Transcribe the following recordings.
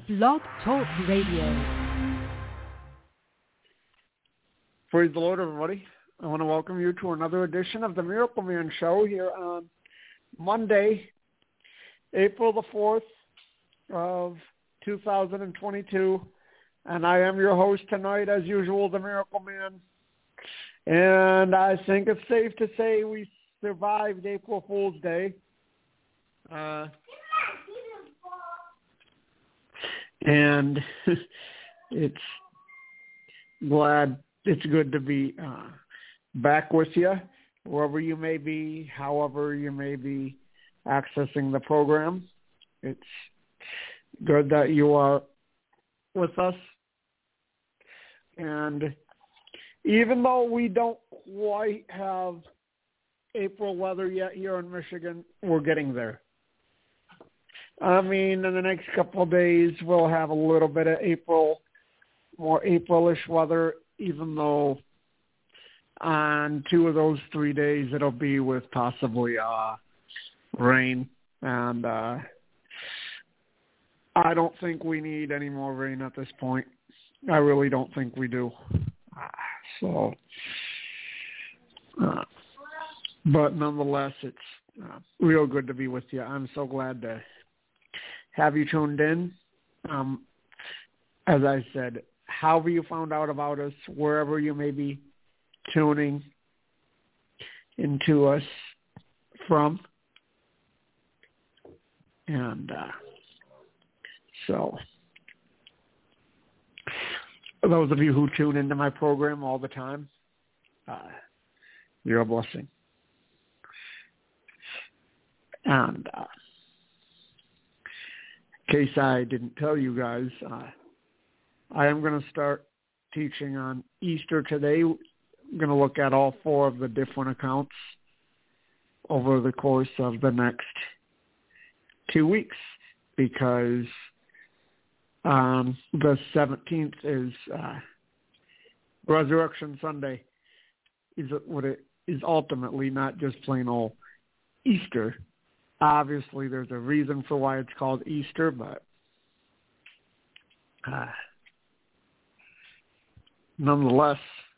Blog Talk Radio. Praise the Lord, everybody. I want to welcome you to another edition of the Miracle Man Show here on Monday, April the 4th of 2022. And I am your host tonight, as usual, the Miracle Man. And I think it's safe to say we survived April Fool's Day. And it's good to be back with you, wherever you may be, however you may be accessing the program. It's good that you are with us. And even though we don't quite have April weather yet here in Michigan, we're getting there. I mean, in the next couple of days, we'll have a little bit of more April-ish weather, even though on 2 of those 3 days it'll be with possibly rain. And I don't think we need any more rain at this point. I really don't think we do. But nonetheless, it's real good to be with you. I'm so glad to have you tuned in. As I said, however you found out about us, wherever you may be tuning into us from. And so those of you who tune into my program all the time, you're a blessing. And in case I didn't tell you guys, I am going to start teaching on Easter today. I'm going to look at all 4 of the different accounts over the course of the next 2 weeks, because the 17th is Resurrection Sunday. Is what it is ultimately, not just plain old Easter. Obviously, there's a reason for why it's called Easter, but nonetheless,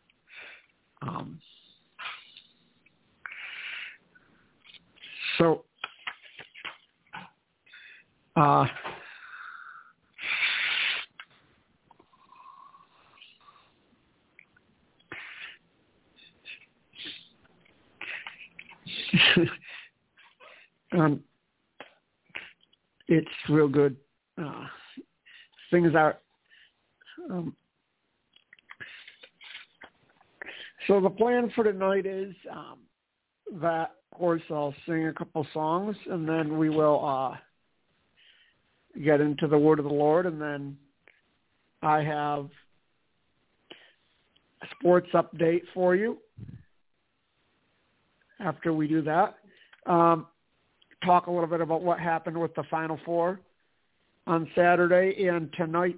it's real good. Things are... So the plan for tonight is that, of course, I'll sing a couple songs, and then we will get into the Word of the Lord, and then I have a sports update for you after we do that. Talk a little bit about what happened with the Final Four on Saturday and tonight's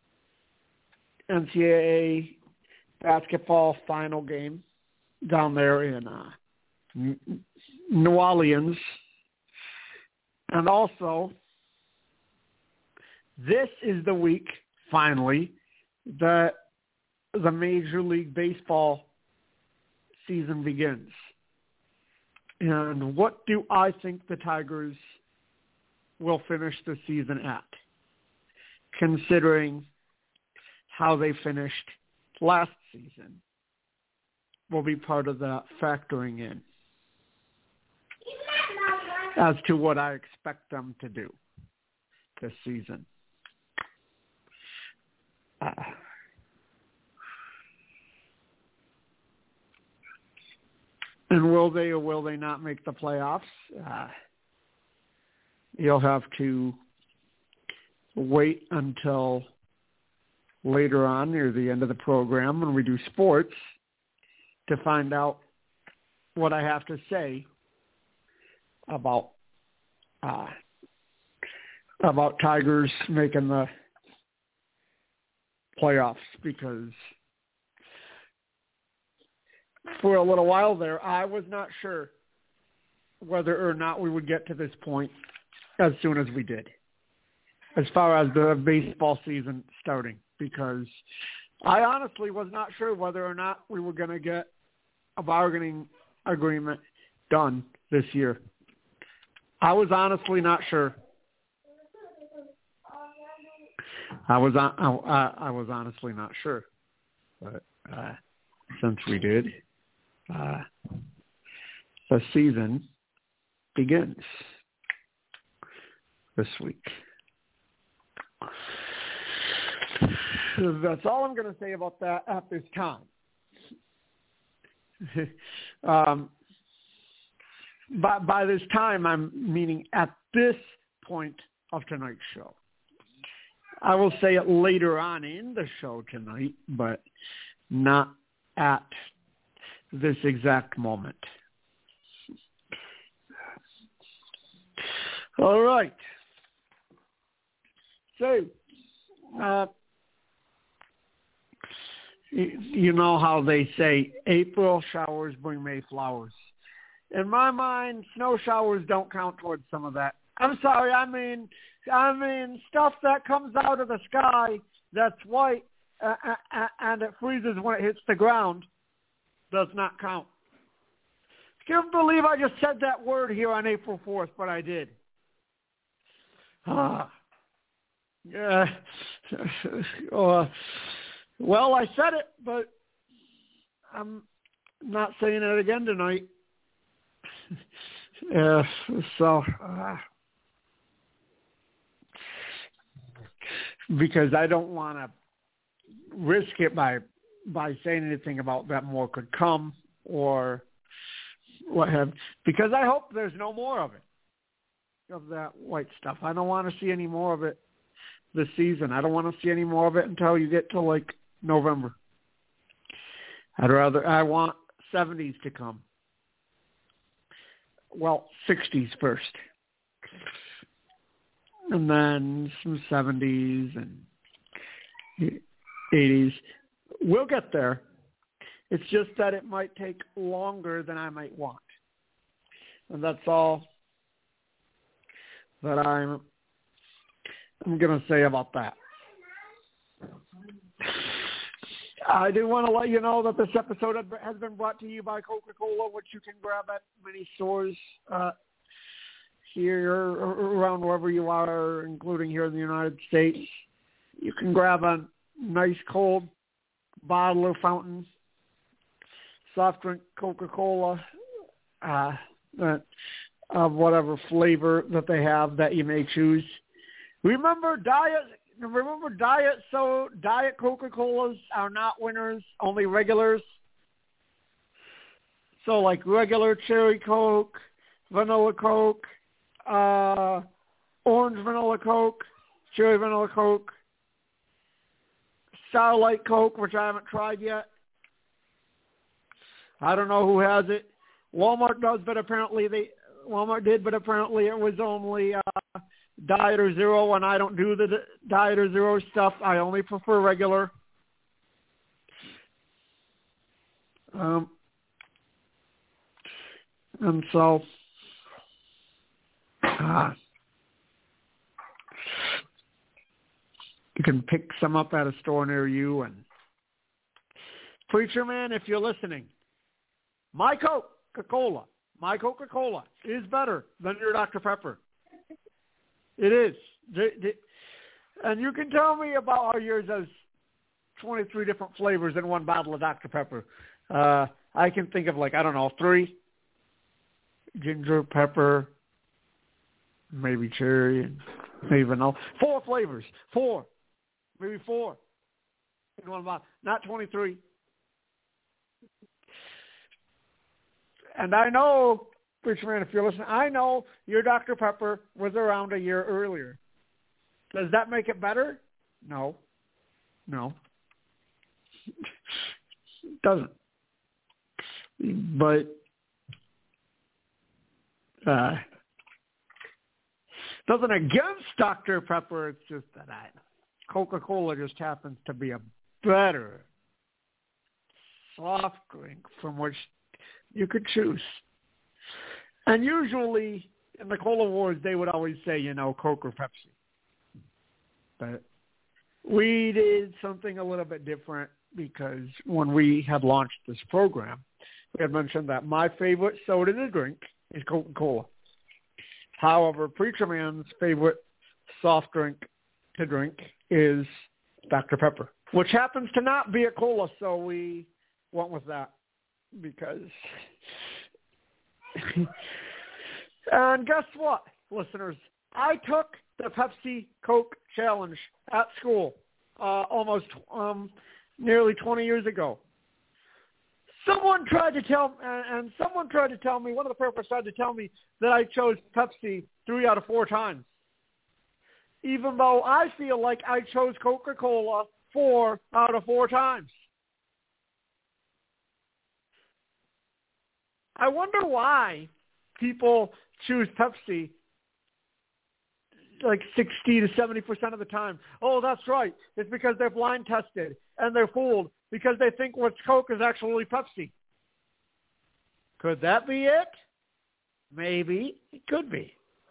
NCAA basketball final game down there in New Orleans. And also, this is the week, finally, that the Major League Baseball season begins. And what do I think the Tigers will finish the season at, considering how they finished last season? Will be part of that factoring in as to what I expect them to do this season. And will they or will they not make the playoffs? You'll have to wait until later on, near the end of the program, when we do sports, to find out what I have to say about Tigers making the playoffs, because for a little while there, I was not sure whether or not we would get to this point as soon as we did. as far as the baseball season starting, because I honestly was not sure whether or not we were going to get a bargaining agreement done this year. I was honestly not sure. I was honestly not sure, but since we did, the season begins this week. That's all I'm going to say about that at this time. By this time, I'm meaning at this point of tonight's show. I will say it later on in the show tonight, but not at this exact moment. All right. So, you know how they say April showers bring May flowers. In my mind, snow showers don't count towards some of that. I'm sorry, I mean stuff that comes out of the sky that's white and it freezes when it hits the ground does not count. I can't believe I just said that word here on April 4th, but I did. Yeah. Well, I said it, but I'm not saying it again tonight. Because I don't want to risk it by saying anything about that more could come or what have. Because I hope there's no more of it, of that white stuff. I don't want to see any more of it this season. I don't want to see any more of it until you get to like November. I want 70s to come. Well, 60s first. And then some 70s and 80s. We'll get there. It's just that it might take longer than I might want. And that's all that I'm going to say about that. I do want to let you know that this episode has been brought to you by Coca-Cola, which you can grab at many stores here around wherever you are, including here in the United States. You can grab a nice cold bottle or fountain soft drink Coca-Cola of whatever flavor that they have that you may choose. Remember diet Coca-Colas are not winners, only regulars. So like regular cherry Coke, vanilla Coke, orange vanilla Coke, cherry vanilla Coke, Starlight Coke, which I haven't tried yet. I don't know who has it. Walmart does, but apparently Walmart did, but apparently it was only Diet or Zero, and I don't do the Diet or Zero stuff. I only prefer regular. And so, you can pick some up at a store near you. And Preacher Man, if you're listening, my Coca-Cola is better than your Dr. Pepper. It is. And you can tell me about how yours has 23 different flavors in one bottle of Dr. Pepper. I can think of 3. Ginger, pepper, maybe cherry, and maybe vanilla. 4 flavors. 4. Maybe 4 in one bottle. Not 23. And I know, Preacher Man, if you're listening, I know your Dr. Pepper was around a year earlier. Does that make it better? No. It doesn't. But nothing against Dr. Pepper. It's just that Coca-Cola just happens to be a better soft drink from which you could choose. And usually in the Cola Wars, they would always say, Coke or Pepsi. But we did something a little bit different because when we had launched this program, we had mentioned that my favorite soda to drink is Coca-Cola. However, Preacher Man's favorite soft drink to drink is Dr. Pepper, which happens to not be a cola, so we went with that because... And guess what, listeners? I took the Pepsi Coke Challenge at school almost nearly 20 years ago. Someone tried to tell me, one of the parents tried to tell me that I chose Pepsi 3 out of 4 times, even though I feel like I chose Coca-Cola 4 out of 4 times. I wonder why people choose Pepsi like 60 to 70% of the time. Oh, that's right. It's because they're blind tested and they're fooled because they think what's Coke is actually Pepsi. Could that be it? Maybe. It could be.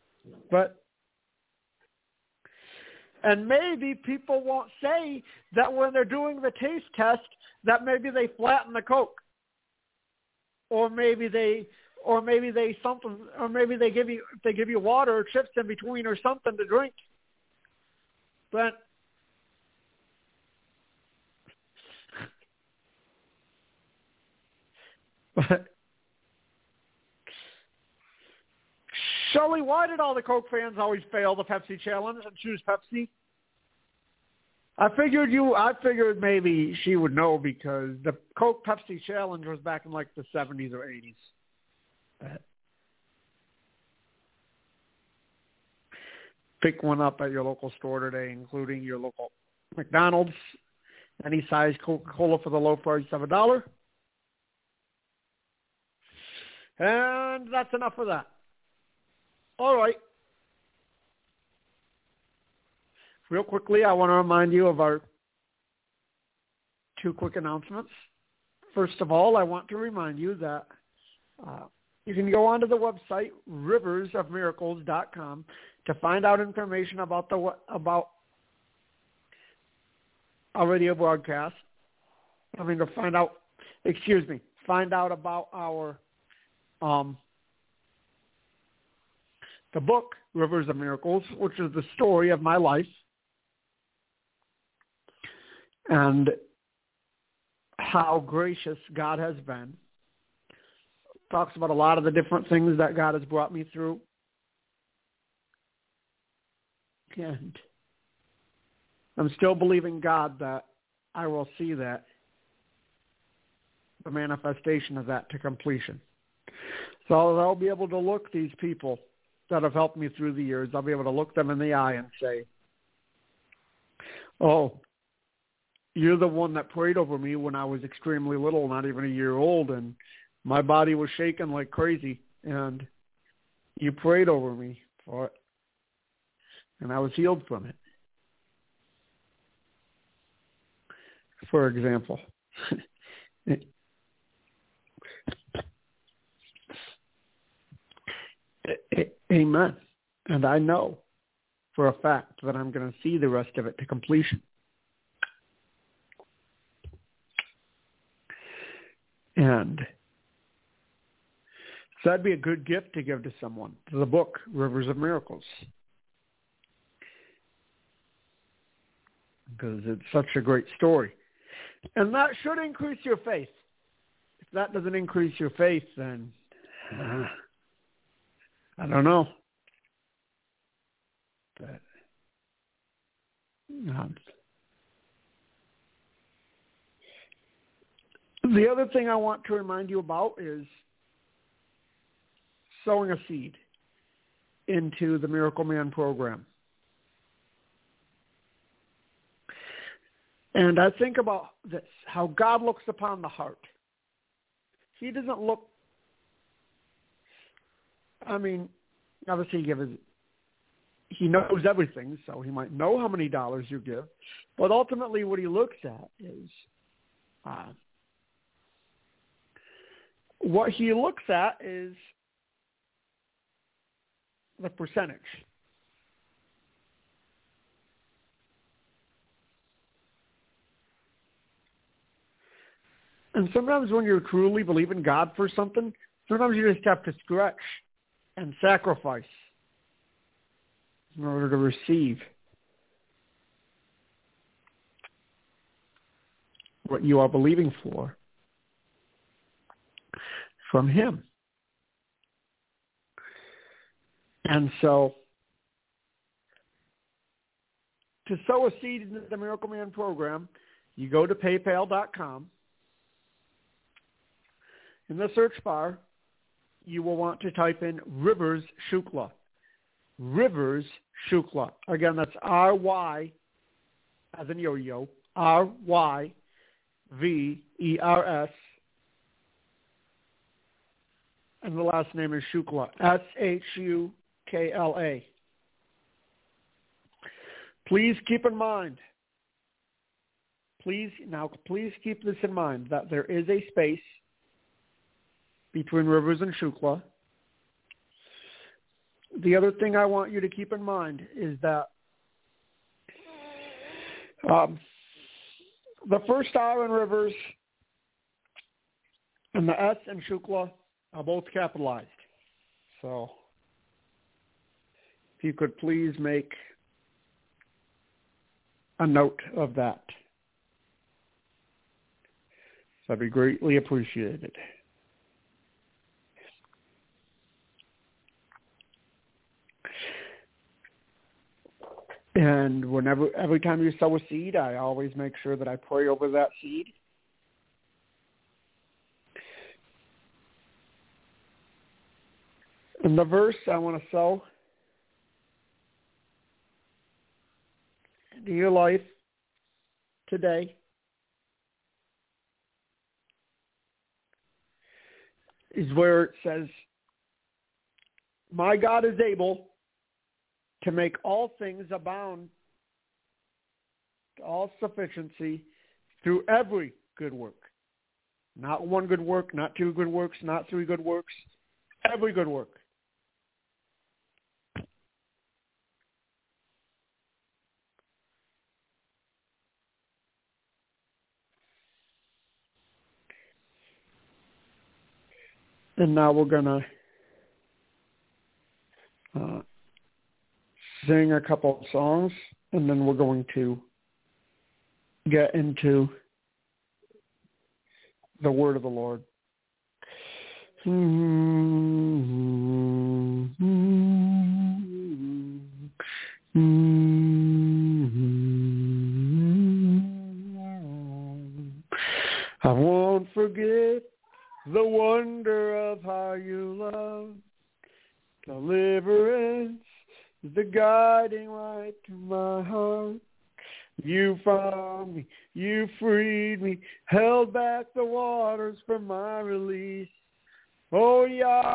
And maybe people won't say that when they're doing the taste test that maybe they flatten the Coke. Or maybe they give you water or chips in between or something to drink. But Shelley, why did all the Coke fans always fail the Pepsi challenge and choose Pepsi? I figured maybe she would know because the Coke Pepsi challenge was back in like the 70s or 80s. Pick one up at your local store today, including your local McDonald's. Any size Coca-Cola for the low price of $1. And that's enough of that. All right. Real quickly, I want to remind you of our 2 quick announcements. First of all, I want to remind you that you can go onto the website, riversofmiracles.com, to find out information about our radio broadcast. Find out about our the book, Rivers of Miracles, which is the story of my life. And how gracious God has been. Talks about a lot of the different things that God has brought me through. And I'm still believing God that I will see the manifestation of that to completion. So I'll be able to look these people that have helped me through the years, I'll be able to look them in the eye and say, oh, you're the one that prayed over me when I was extremely little, not even a year old, and my body was shaking like crazy, and you prayed over me for it, and I was healed from it. For example. Amen. And I know for a fact that I'm going to see the rest of it to completion. And so that'd be a good gift to give to someone, to the book, Rivers of Miracles. Because it's such a great story. And that should increase your faith. If that doesn't increase your faith, then I don't know. But the other thing I want to remind you about is sowing a seed into the Miracle Man program. And I think about this, how God looks upon the heart. He doesn't look, obviously he knows everything, so he might know how many dollars you give. But ultimately what he looks at is, what he looks at is the percentage. And sometimes when you're truly believing God for something, sometimes you just have to stretch and sacrifice in order to receive what you are believing for from Him. And so, to sow a seed into the Miracle Man program, you go to paypal.com. In the search bar, you will want to type in Rivers Shukla. Rivers Shukla. Again, that's R-Y, as in yo-yo, R-Y-V-E-R-S. And the last name is Shukla, S-H-U-K-L-A. Please keep in mind, please keep this in mind, that there is a space between Rivers and Shukla. The other thing I want you to keep in mind is that the first R in Rivers and the S in Shukla are both capitalized. So if you could please make a note of that. That'd be greatly appreciated. And every time you sow a seed, I always make sure that I pray over that seed. And the verse I want to sow into your life today is where it says, "My God is able to make all things abound to all sufficiency through every good work." Not one good work, not two good works, not three good works, every good work. And now we're going to sing a couple of songs, and then we're going to get into the word of the Lord. I won't forget the wonder of how you love. Deliverance is the guiding light to my heart. You found me, you freed me, held back the waters for my release. Oh,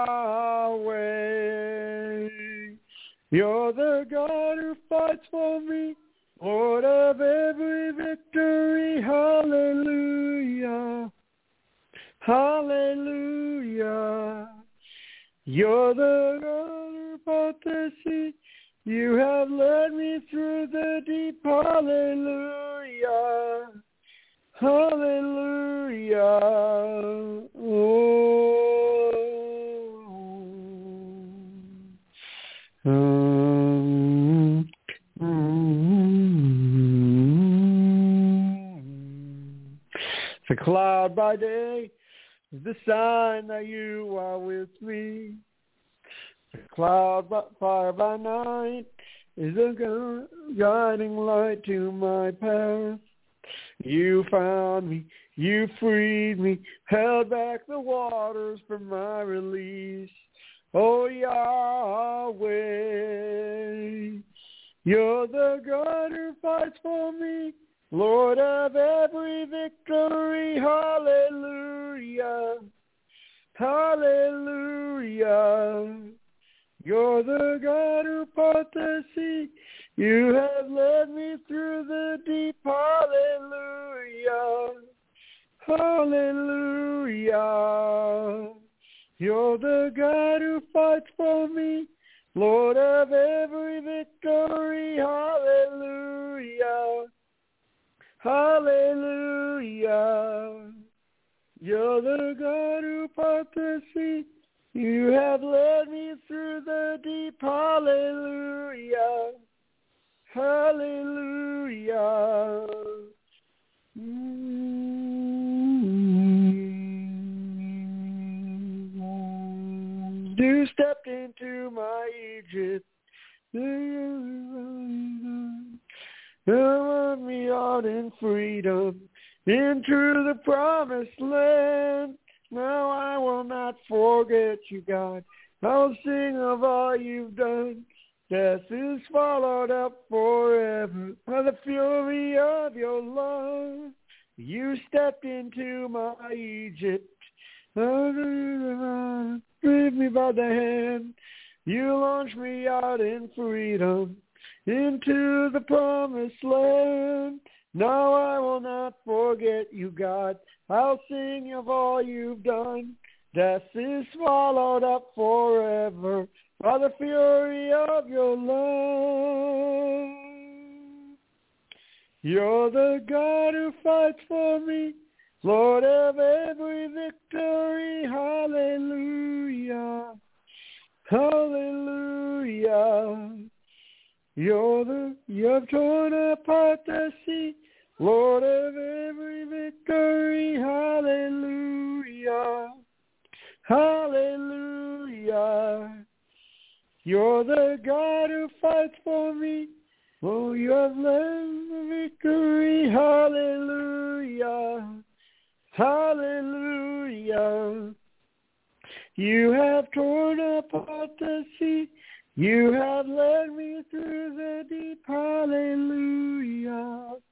Yahweh, you're the God who fights for me, Lord of every victory. Hallelujah, hallelujah. You're the God who part the sea. You have led me through the deep. Hallelujah, hallelujah. The cloud by day is the sign that you are with me. The cloud by fire by night is a guiding light to my path. You found me, you freed me, held back the waters for my release. Oh, Yahweh, you're the God who fights for me, Lord of every victory. Hallelujah, hallelujah. You're the God who part the sea. You have led me through the deep. Hallelujah, hallelujah. You're the God who fights for me, Lord of every victory. Hallelujah, hallelujah. You're the God who part the sea. You have led me through the deep. Hallelujah. Hallelujah. You stepped into my Egypt. You led me out in freedom into the promised land. Now I will not forget you, God. I'll sing of all you've done. Death is swallowed up forever by the fury of your love. You stepped into my Egypt. Lead me by the hand. You launched me out in freedom into the promised land. Now I will not forget you, God. I'll sing of all you've done. Death is swallowed up forever by the fury of your love. You're the God who fights for me, Lord of every victory. Hallelujah. Hallelujah. You have torn apart the sea, Lord of every victory. Hallelujah. Hallelujah. You're the God who fights for me. Oh, you have led the victory. Hallelujah. Hallelujah. You have torn apart the sea. You have led me through the deep. Hallelujah.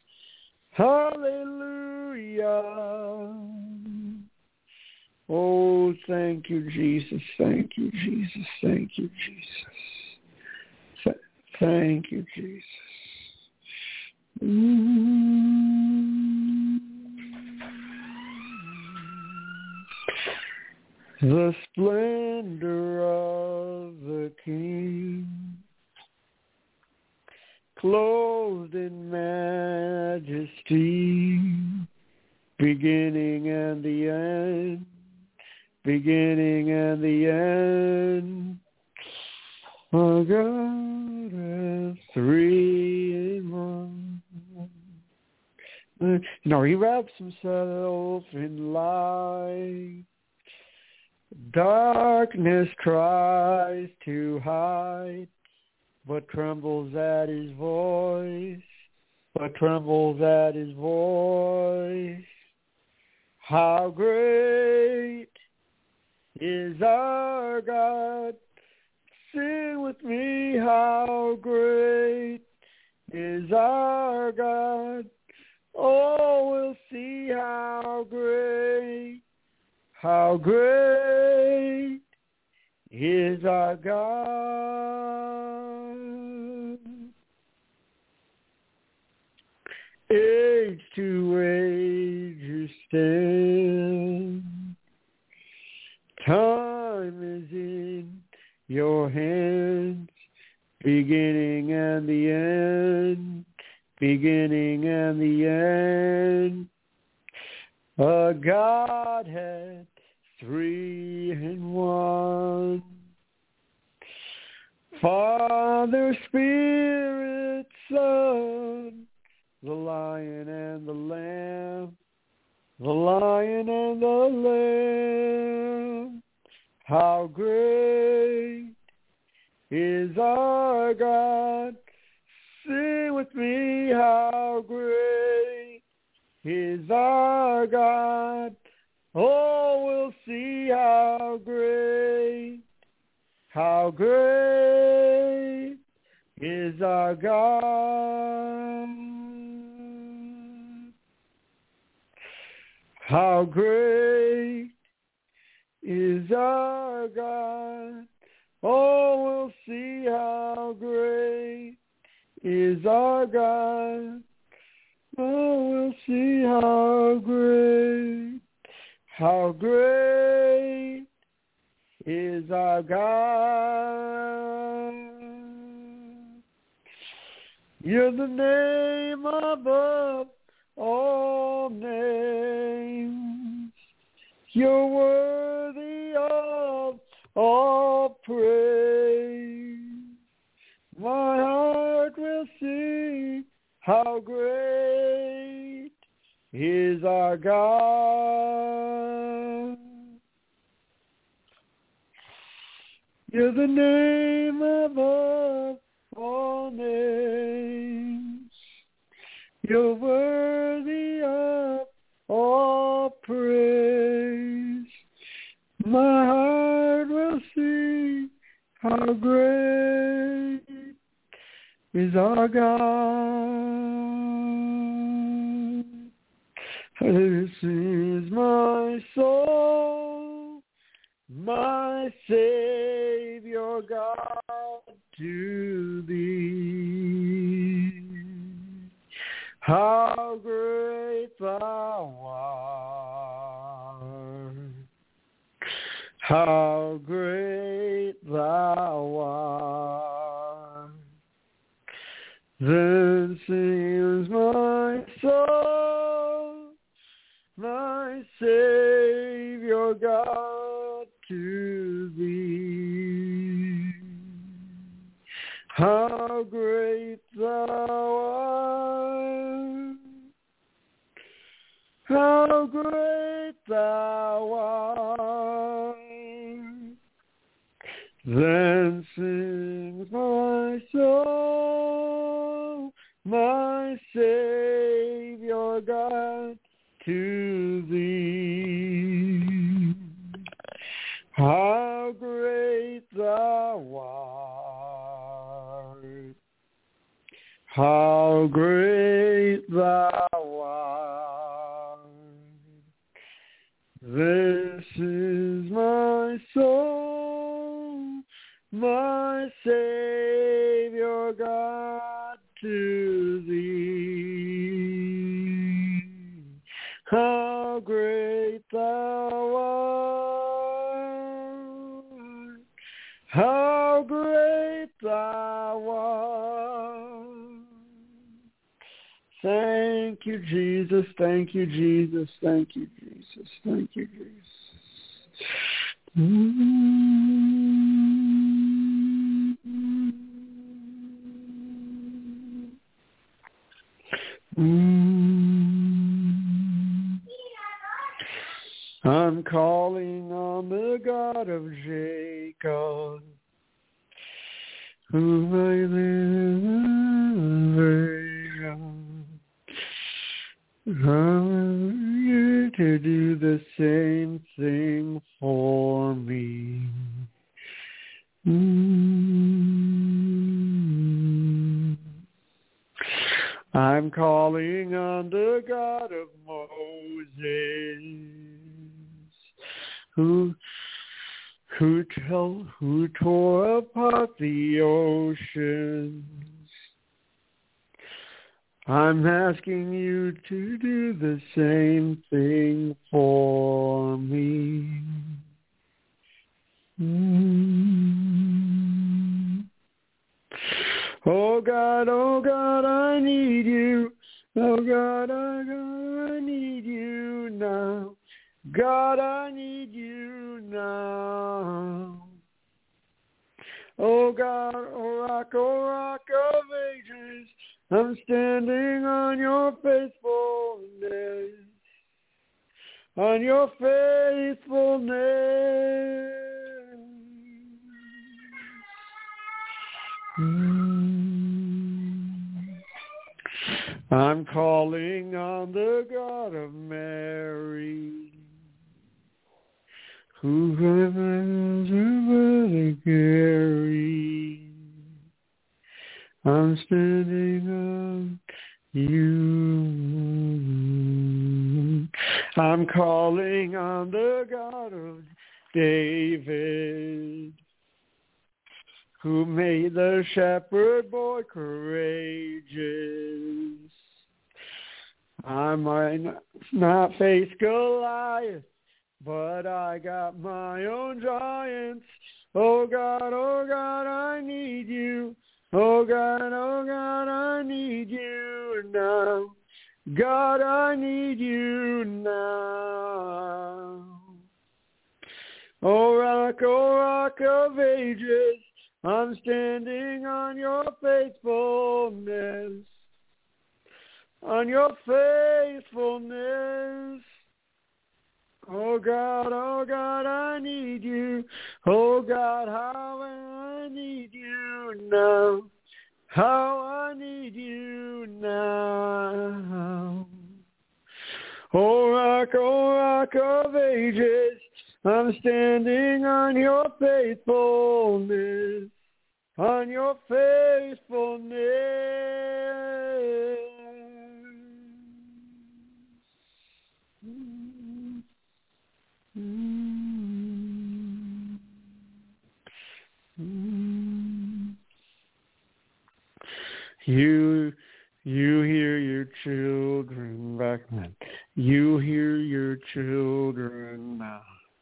Hallelujah. Oh, thank you, Jesus. Thank you, Jesus. Thank you, Jesus. Thank you, Jesus. The splendor of the King, clothed in majesty, beginning and the end, beginning and the end. Our God is three in one. He wraps himself in light. Darkness tries to hide, but trembles at his voice, How great is our God? Sing with me, how great is our God? Oh, we'll see how great is our God. Age to age you stand. Time is in your hands, beginning and the end, beginning and the end. A Godhead, three in one. Father, Spirit, Son, the Lion and the Lamb, the Lion and the Lamb. How great is our God? Sing with me, how great is our God? Oh, we'll see how great is our God. How great is our God? Oh, we'll see how great is our God. Oh, we'll see how great is our God. You're the name above all names. You're worthy of all praise. My heart will sing, how great is our God. You're the name above all names. You're worthy of all praise. My heart will sing, how great is our God. This is my soul, my Savior God, to thee. How great thou art, how great thou art. Then sings my soul, my Savior God, to thee. How great thou art, how great thou art. Then sings my soul, my Savior God, to thee. How great thou art, how great thou art. This is my soul, my Savior God, to thee. How great thou art, how great thou art. Thank you, Jesus, thank you, Jesus, thank you, Jesus, thank you, Jesus. I'm calling on the God of Jacob, who I live. I'm here to do the same thing for me. I'm calling on the God of Moses, who tore apart the oceans. I'm asking you to do the same thing for me. Oh God, I need you. Oh God, I need you now. God, I need you now. Oh God, oh rock of ages, I'm standing on your faithfulness, on your faithfulness. I'm calling on the God of Mary, who has a carry. I'm standing on you. I'm calling on the God of David, who made the shepherd boy courageous. I might not face Goliath, but I got my own giants. Oh God, I need you. Oh God, I need you now. God, I need you now. O rock of ages, I'm standing on your faithfulness. On your faithfulness. Oh God, I need you. Oh God, how I need you now. How I need you now. Oh rock of ages, I'm standing on your faithfulness. On your faithfulness. You hear your children back then. You hear your children now.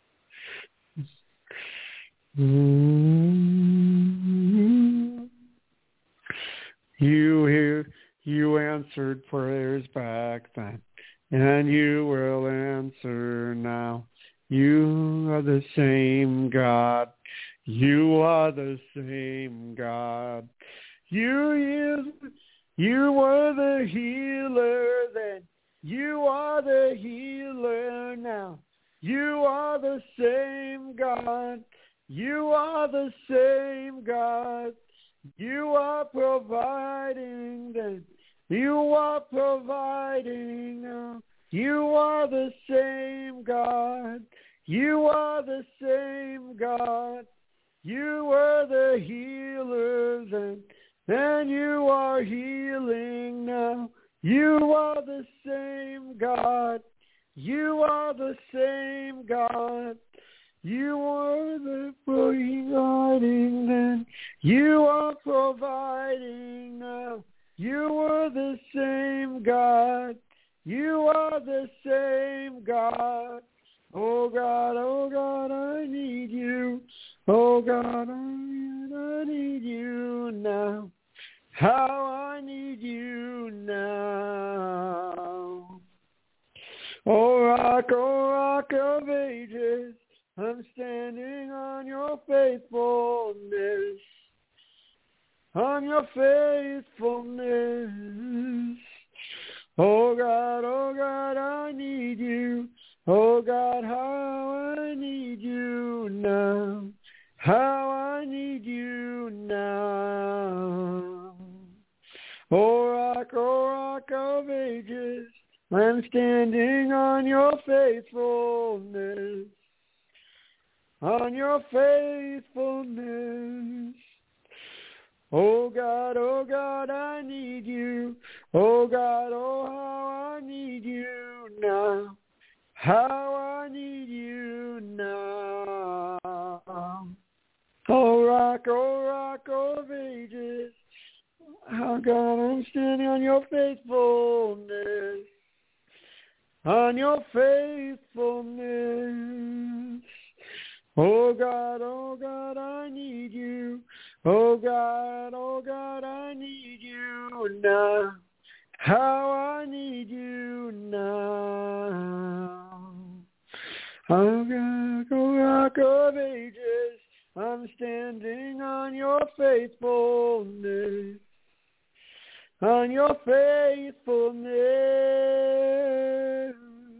You answered prayers back then, and you will answer now. You are the same God. You are the same God. You were the healer then. You are the healer now. You are the same God. You are the same God. You are providing then. You are providing now. You are the same God. You are the same God. You were the healer then. And you are healing now. You are the same God. You are the same God. You are the providing then. You are providing now. You are the same God. You are the same God. Oh God, I need you. Oh God, I need you now. How I need you now. Oh rock of ages, I'm standing on your faithfulness. On your faithfulness. Oh God, I need you. Oh God, how I need you now. How I need you now. Oh rock of ages, I'm standing on your faithfulness. On your faithfulness. Oh God, I need you. Oh God, oh how I need you now. How I need you now. Oh rock of ages. Oh God, I'm standing on your faithfulness. On your faithfulness. Oh God, I need you. Oh God, I need you now. How I need you now. Oh God, rock of ages, I'm standing on your faithfulness. On your faithfulness.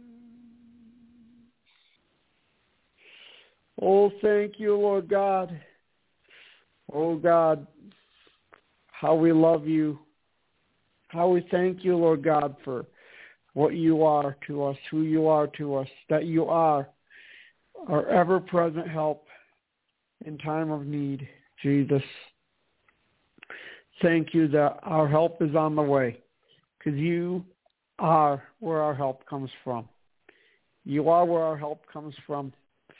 Oh, thank you, Lord God. Oh, God, how we love you. How we thank you, Lord God, for what you are to us, who you are to us, that you are our ever-present help in time of need, Jesus. Thank you that our help is on the way, because you are where our help comes from. You are where our help comes from.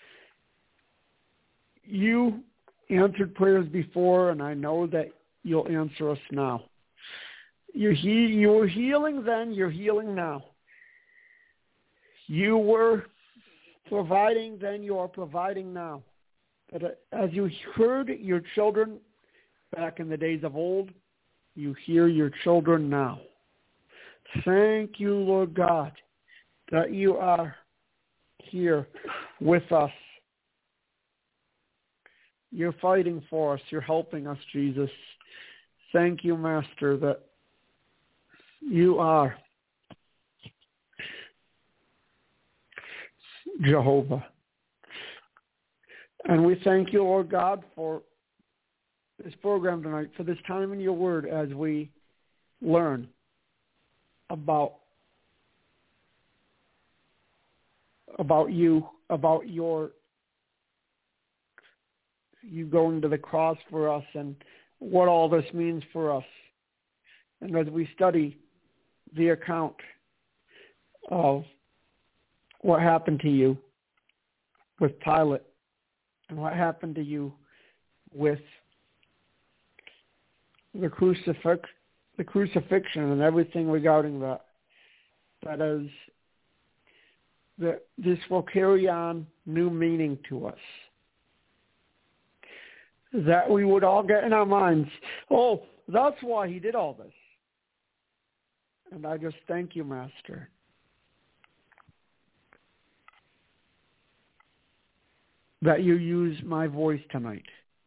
You answered prayers before, and I know that you'll answer us now. You were healing then, you're healing now. You were providing then, you are providing now. But as you heard your children back in the days of old, you hear your children now. Thank you, Lord God, that you are here with us. You're fighting for us. You're helping us, Jesus. Thank you, Master, that you are Jehovah. And we thank you, Lord God, for this program tonight, for this time in your word as we learn about you, about you going to the cross for us and what all this means for us. And as we study the account of what happened to you with Pilate and what happened to you with the crucifixion and everything regarding that, this will carry on new meaning to us. That we would all get in our minds, oh, that's why he did all this. And I just thank you, Master. That you use my voice tonight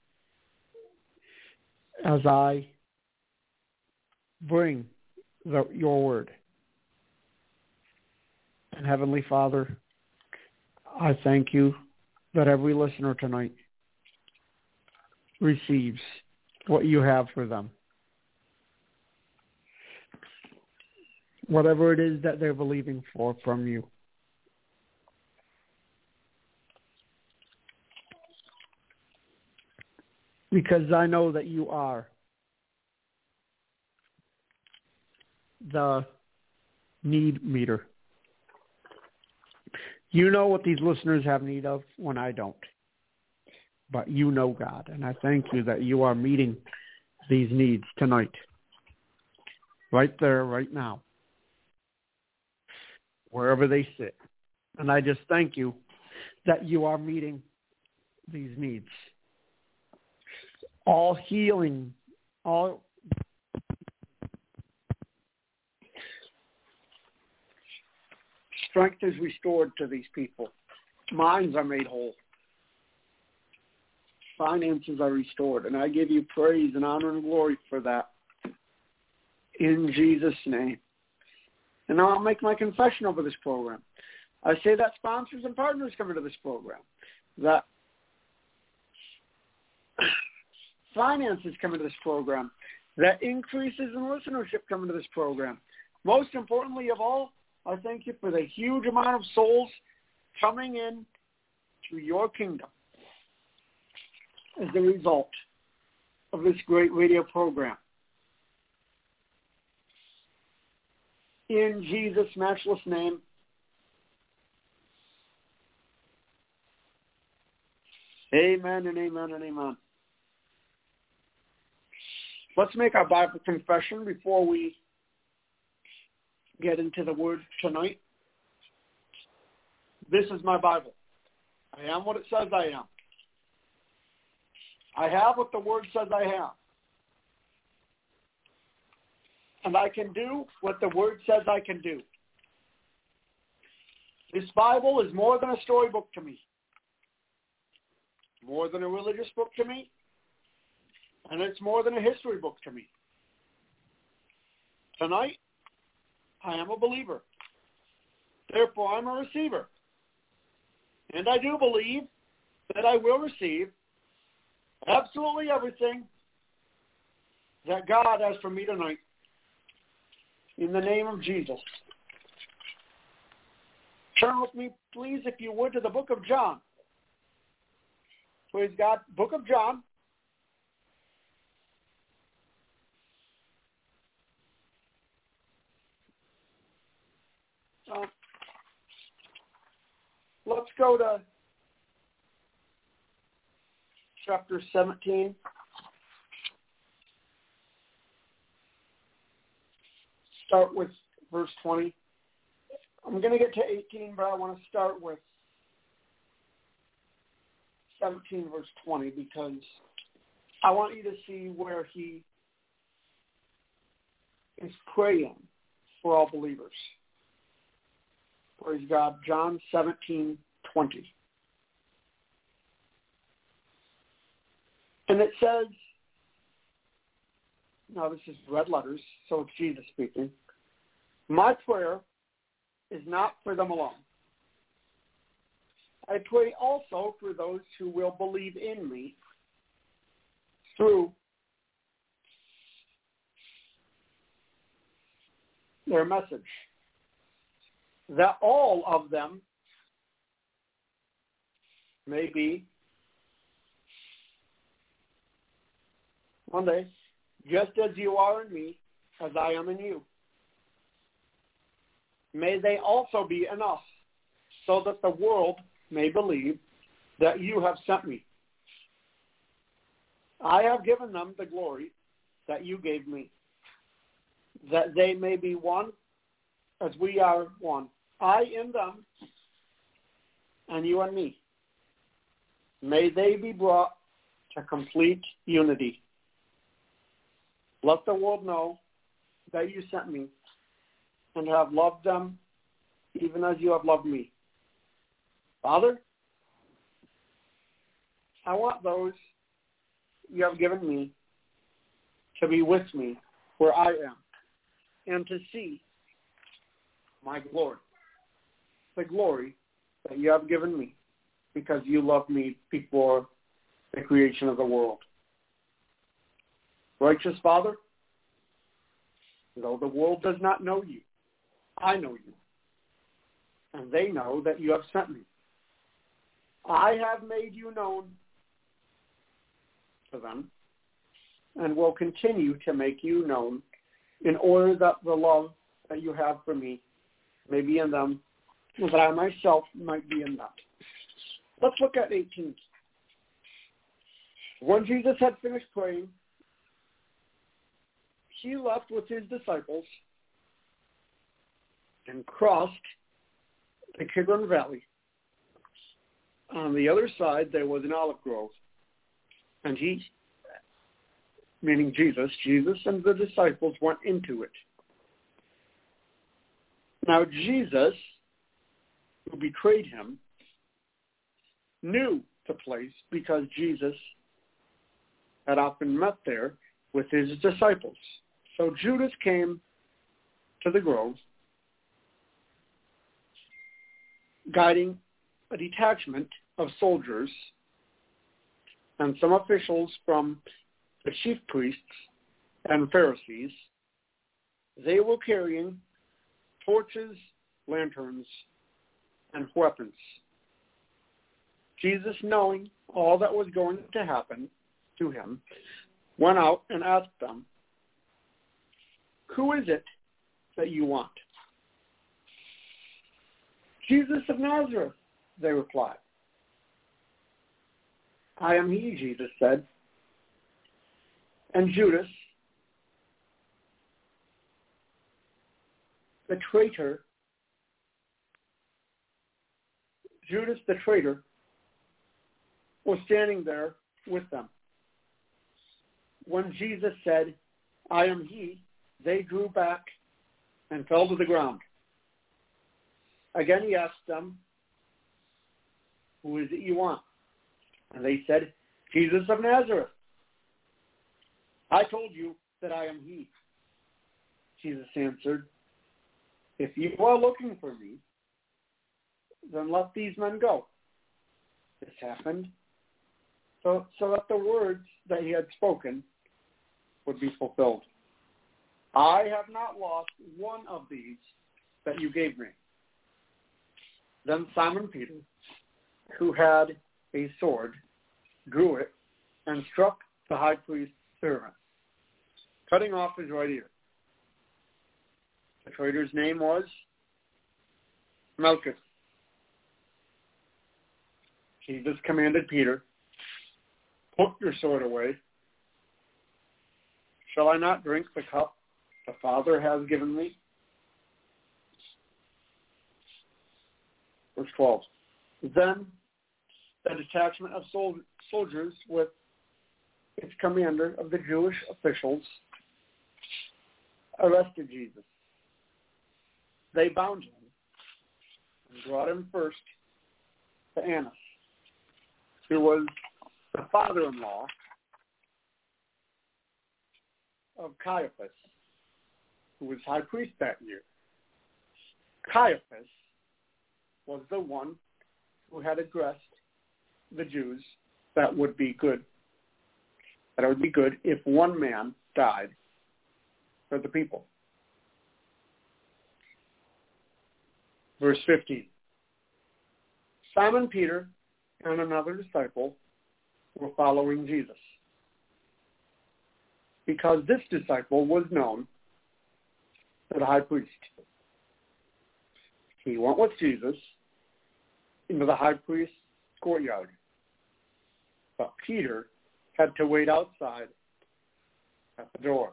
as I bring your word. And Heavenly Father, I thank you that every listener tonight receives what you have for them. Whatever it is that they're believing for from you. Because I know that you are the need meter. You know what these listeners have need of when I don't. But you know, God, and I thank you that you are meeting these needs tonight. Right there, right now. Wherever they sit. And I just thank you that you are meeting these needs. All healing, all strength is restored to these people. Minds are made whole. Finances are restored. And I give you praise and honor and glory for that. In Jesus' name. And now I'll make my confession over this program. I say that sponsors and partners come into this program. That finances come into this program. That increases in listenership come into this program. Most importantly of all, I thank you for the huge amount of souls coming in to your kingdom as the result of this great radio program. In Jesus' matchless name, amen and amen and amen. Let's make our Bible confession before we get into the word tonight. This is my Bible. I am what it says I am. I have what the word says I have. And I can do what the word says I can do. This Bible is more than a storybook to me. More than a religious book to me. And it's more than a history book to me. Tonight, I am a believer. Therefore, I'm a receiver. And I do believe that I will receive absolutely everything that God has for me tonight. In the name of Jesus. Turn with me, please, if you would, to the book of John. Praise God. Book of John. Let's go to chapter 17. Start with verse 20. I'm going to get to 18, but I want to start with 17, verse 20, because I want you to see where he is praying for all believers. Praise God. John 17:20. And it says, now this is red letters, so it's Jesus speaking. My prayer is not for them alone. I pray also for those who will believe in me through their message, that all of them may be one day just as you are in me, as I am in you. May they also be in us, so that the world may believe that you have sent me. I have given them the glory that you gave me, that they may be one as we are one. I in them, and you and me. May they be brought to complete unity. Let the world know that you sent me and have loved them even as you have loved me. Father, I want those you have given me to be with me where I am and to see my glory, the glory that you have given me because you loved me before the creation of the world. Righteous Father, though the world does not know you, I know you, and they know that you have sent me. I have made you known to them and will continue to make you known in order that the love that you have for me may be in them, and that I myself might be in them. Let's look at 18. When Jesus had finished praying, he left with his disciples and crossed the Kidron Valley. On the other side, there was an olive grove. And he, meaning Jesus and the disciples went into it. Now Jesus, who betrayed him, knew the place because Jesus had often met there with his disciples. So Judas came to the grove, guiding a detachment of soldiers and some officials from the chief priests and Pharisees. They were carrying torches, lanterns, and weapons. Jesus, knowing all that was going to happen to him, went out and asked them, "Who is it that you want?" "Jesus of Nazareth," they replied. "I am he," Jesus said. And Judas, the traitor, was standing there with them. When Jesus said, "I am he," they drew back and fell to the ground. Again he asked them, "Who is it you want?" And they said, "Jesus of Nazareth." "I told you that I am he." Jesus answered, "If you are looking for me, then let these men go." This happened so that the words that he had spoken would be fulfilled. "I have not lost one of these that you gave me." Then Simon Peter, who had a sword, drew it and struck the high priest's servant, cutting off his right ear. The traitor's name was Malchus. Jesus commanded Peter, "Put your sword away. Shall I not drink the cup the Father has given me?" Verse 12. Then the detachment of soldiers with its commander of the Jewish officials arrested Jesus. They bound him and brought him first to Annas, who was the father-in-law of Caiaphas, who was high priest that year. Caiaphas was the one who had addressed the Jews that it would be good if one man died for the people. Verse 15. Simon Peter and another disciple were following Jesus, because this disciple was known to the high priest. He went with Jesus into the high priest's courtyard, but Peter had to wait outside at the door.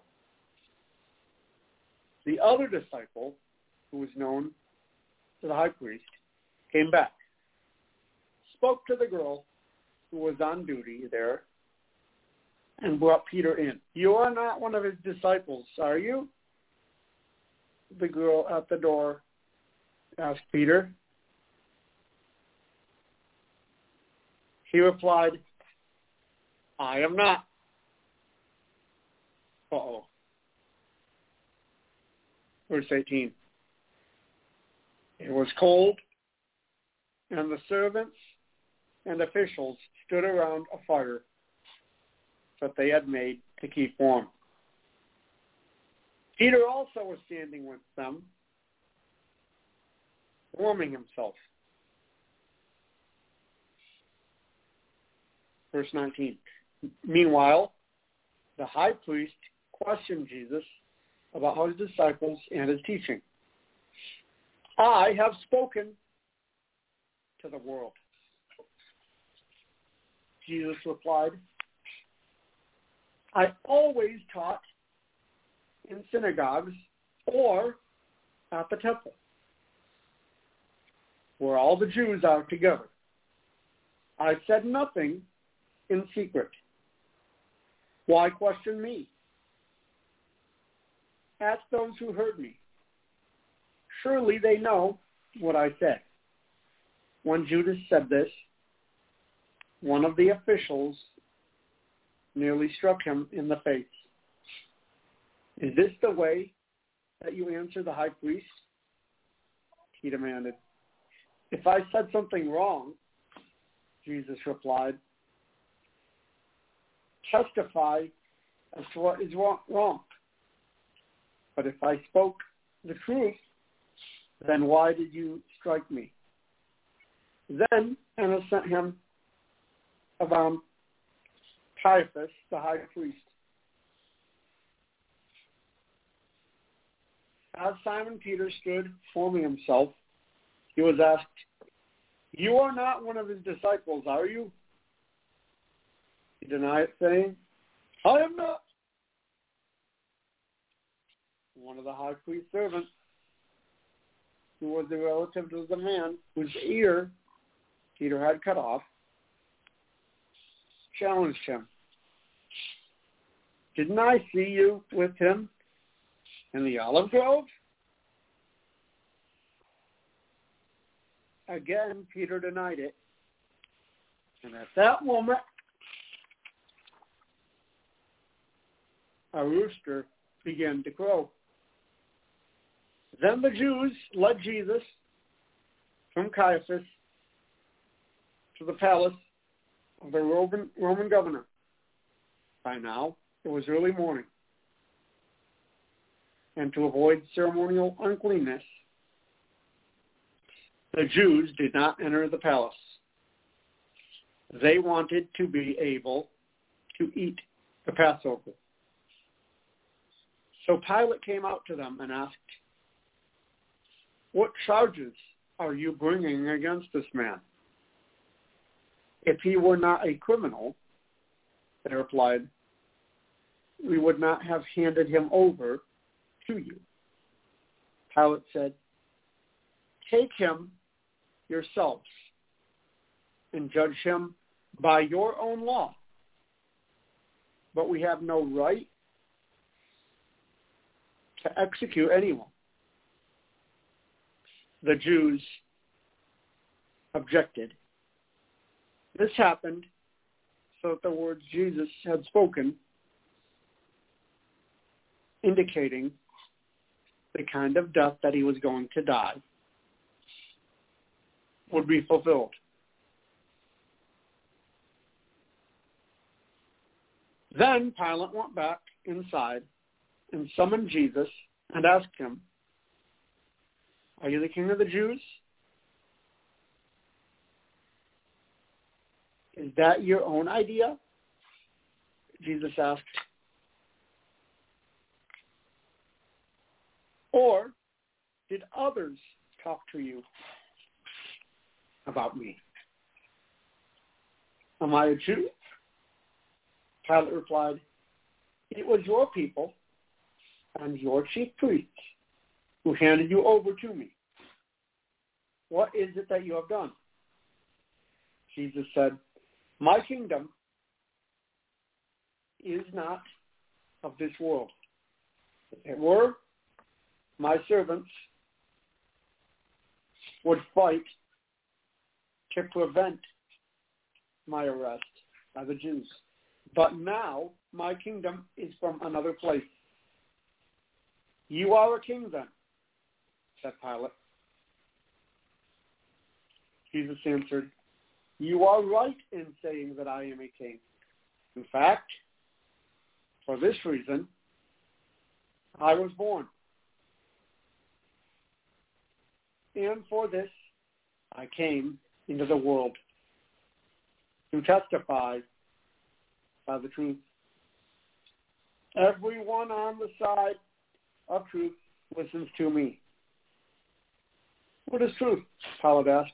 The other disciple, who was known to the high priest, came back, spoke to the girl who was on duty there, and brought Peter in. You are not one of his disciples, are you? The girl at the door asked Peter. He replied, I am not. Verse 18. It was cold, and the servants and officials stood around a fire that they had made to keep warm. Peter also was standing with them, warming himself. Verse 19. Meanwhile, the high priest questioned Jesus about his disciples and his teaching. I have spoken to the world. Jesus replied, I always taught in synagogues or at the temple, where all the Jews are together. I said nothing in secret. Why question me? Ask those who heard me. Surely they know what I said. When Judas said this, one of the officials nearly struck him in the face. Is this the way that you answer the high priest? He demanded. If I said something wrong, Jesus replied, testify as to what is wrong. But if I spoke the truth, then why did you strike me? Then Annas sent him around Caiaphas, the high priest. As Simon Peter stood warming himself, he was asked, you are not one of his disciples, are you? He denied, saying, I am not. One of the high priest's servants, who was a relative to the man whose ear Peter had cut off, challenged him. Didn't I see you with him in the olive grove? Again, Peter denied it. And at that moment, a rooster began to crow. Then the Jews led Jesus from Caiaphas to the palace of the Roman governor. By now, it was early morning. And to avoid ceremonial uncleanness, the Jews did not enter the palace. They wanted to be able to eat the Passover. So Pilate came out to them and asked, what charges are you bringing against this man? If he were not a criminal, they replied, we would not have handed him over to you. Pilate said, take him yourselves and judge him by your own law. But we have no right to execute anyone. The Jews objected. This happened so that the words Jesus had spoken indicating the kind of death that he was going to die would be fulfilled. Then Pilate went back inside and summoned Jesus and asked him, "Are you the king of the Jews? Is that your own idea?" Jesus asked. "Or did others talk to you about me?" "Am I a Jew?" Pilate replied, "It was your people and your chief priests who handed you over to me. What is it that you have done?" Jesus said, "My kingdom is not of this world. If it were, my servants would fight to prevent my arrest by the Jews. But now my kingdom is from another place." "You are a king then," said Pilate. Jesus answered, "You are right in saying that I am a king. In fact, for this reason, I was born. And for this, I came into the world, to testify by the truth. Everyone on the side of truth listens to me." "What is truth?" Pilate asked.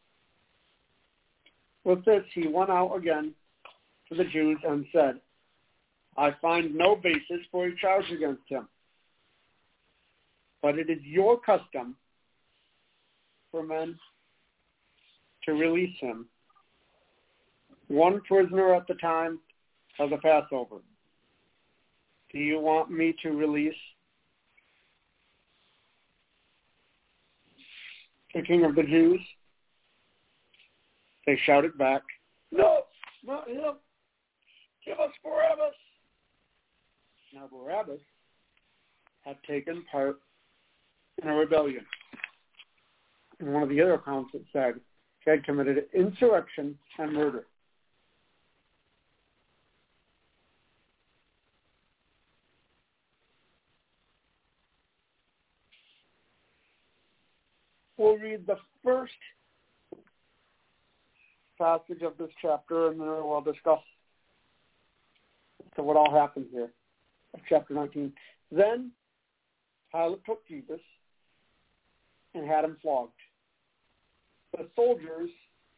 With this, he went out again to the Jews and said, "I find no basis for a charge against him. But it is your custom for men to release him, one prisoner at the time of the Passover. Do you want me to release the King of the Jews?" They shouted back, "No, not him. Give us Barabbas." Now Barabbas had taken part in a rebellion. In one of the other accounts it said he had committed insurrection and murder. We'll read the first passage of this chapter, and then we'll discuss what all happened here. Chapter 19. Then Pilate took Jesus and had him flogged. The soldiers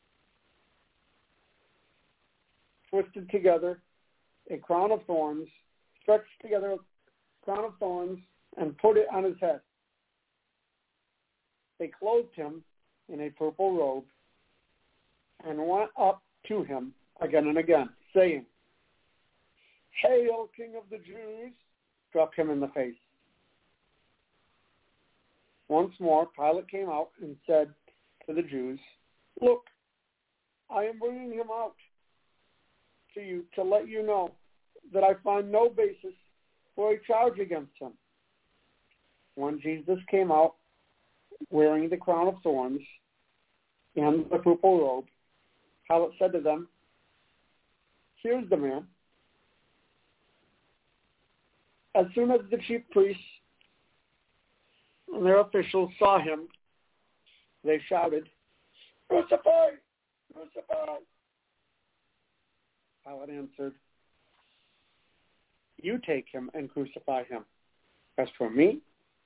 twisted together a crown of thorns, stretched together a crown of thorns, and put it on his head. They clothed him in a purple robe and went up to him again and again, saying, "Hail, King of the Jews!" struck him in the face. Once more, Pilate came out and said to the Jews, "Look, I am bringing him out to you to let you know that I find no basis for a charge against him." When Jesus came out wearing the crown of thorns and the purple robe, Pilate said to them, "Here's the man." As soon as the chief priests and their officials saw him, they shouted, "Crucify! Crucify!" Pilate answered, "You take him and crucify him. As for me,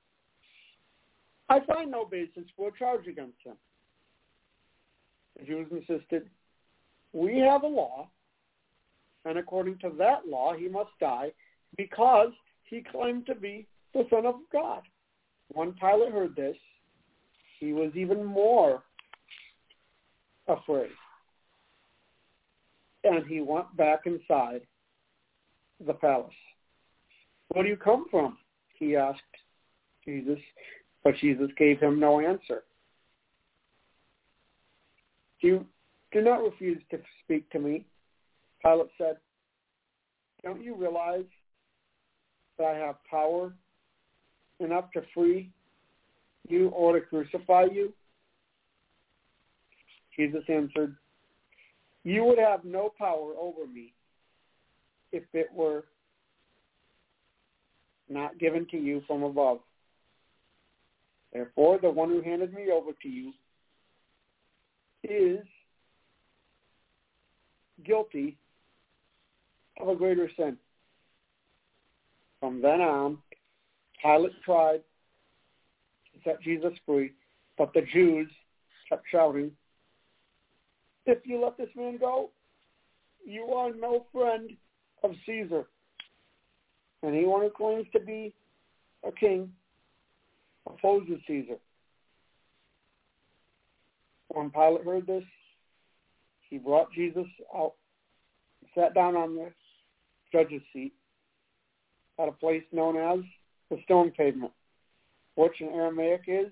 I find no basis for a charge against him." The Jews insisted, "We have a law, and according to that law he must die because he claimed to be the Son of God." When Pilate heard this, he was even more afraid, and he went back inside the palace. "Where do you come from?" he asked Jesus, but Jesus gave him no answer. Do not refuse to speak to me," Pilate said. "Don't you realize that I have power enough to free you or to crucify you? Jesus answered, you would have no power over me if it were not given to you from above. Therefore, the one who handed me over to you is guilty of a greater sin. From then on, Pilate tried to set Jesus free, but the Jews kept shouting, if you let this man go, you are no friend of Caesar. Anyone who claims to be a king opposes Caesar. When Pilate heard this, he brought Jesus out, sat down on the judge's seat at a place known as the Stone Pavement, which in Aramaic is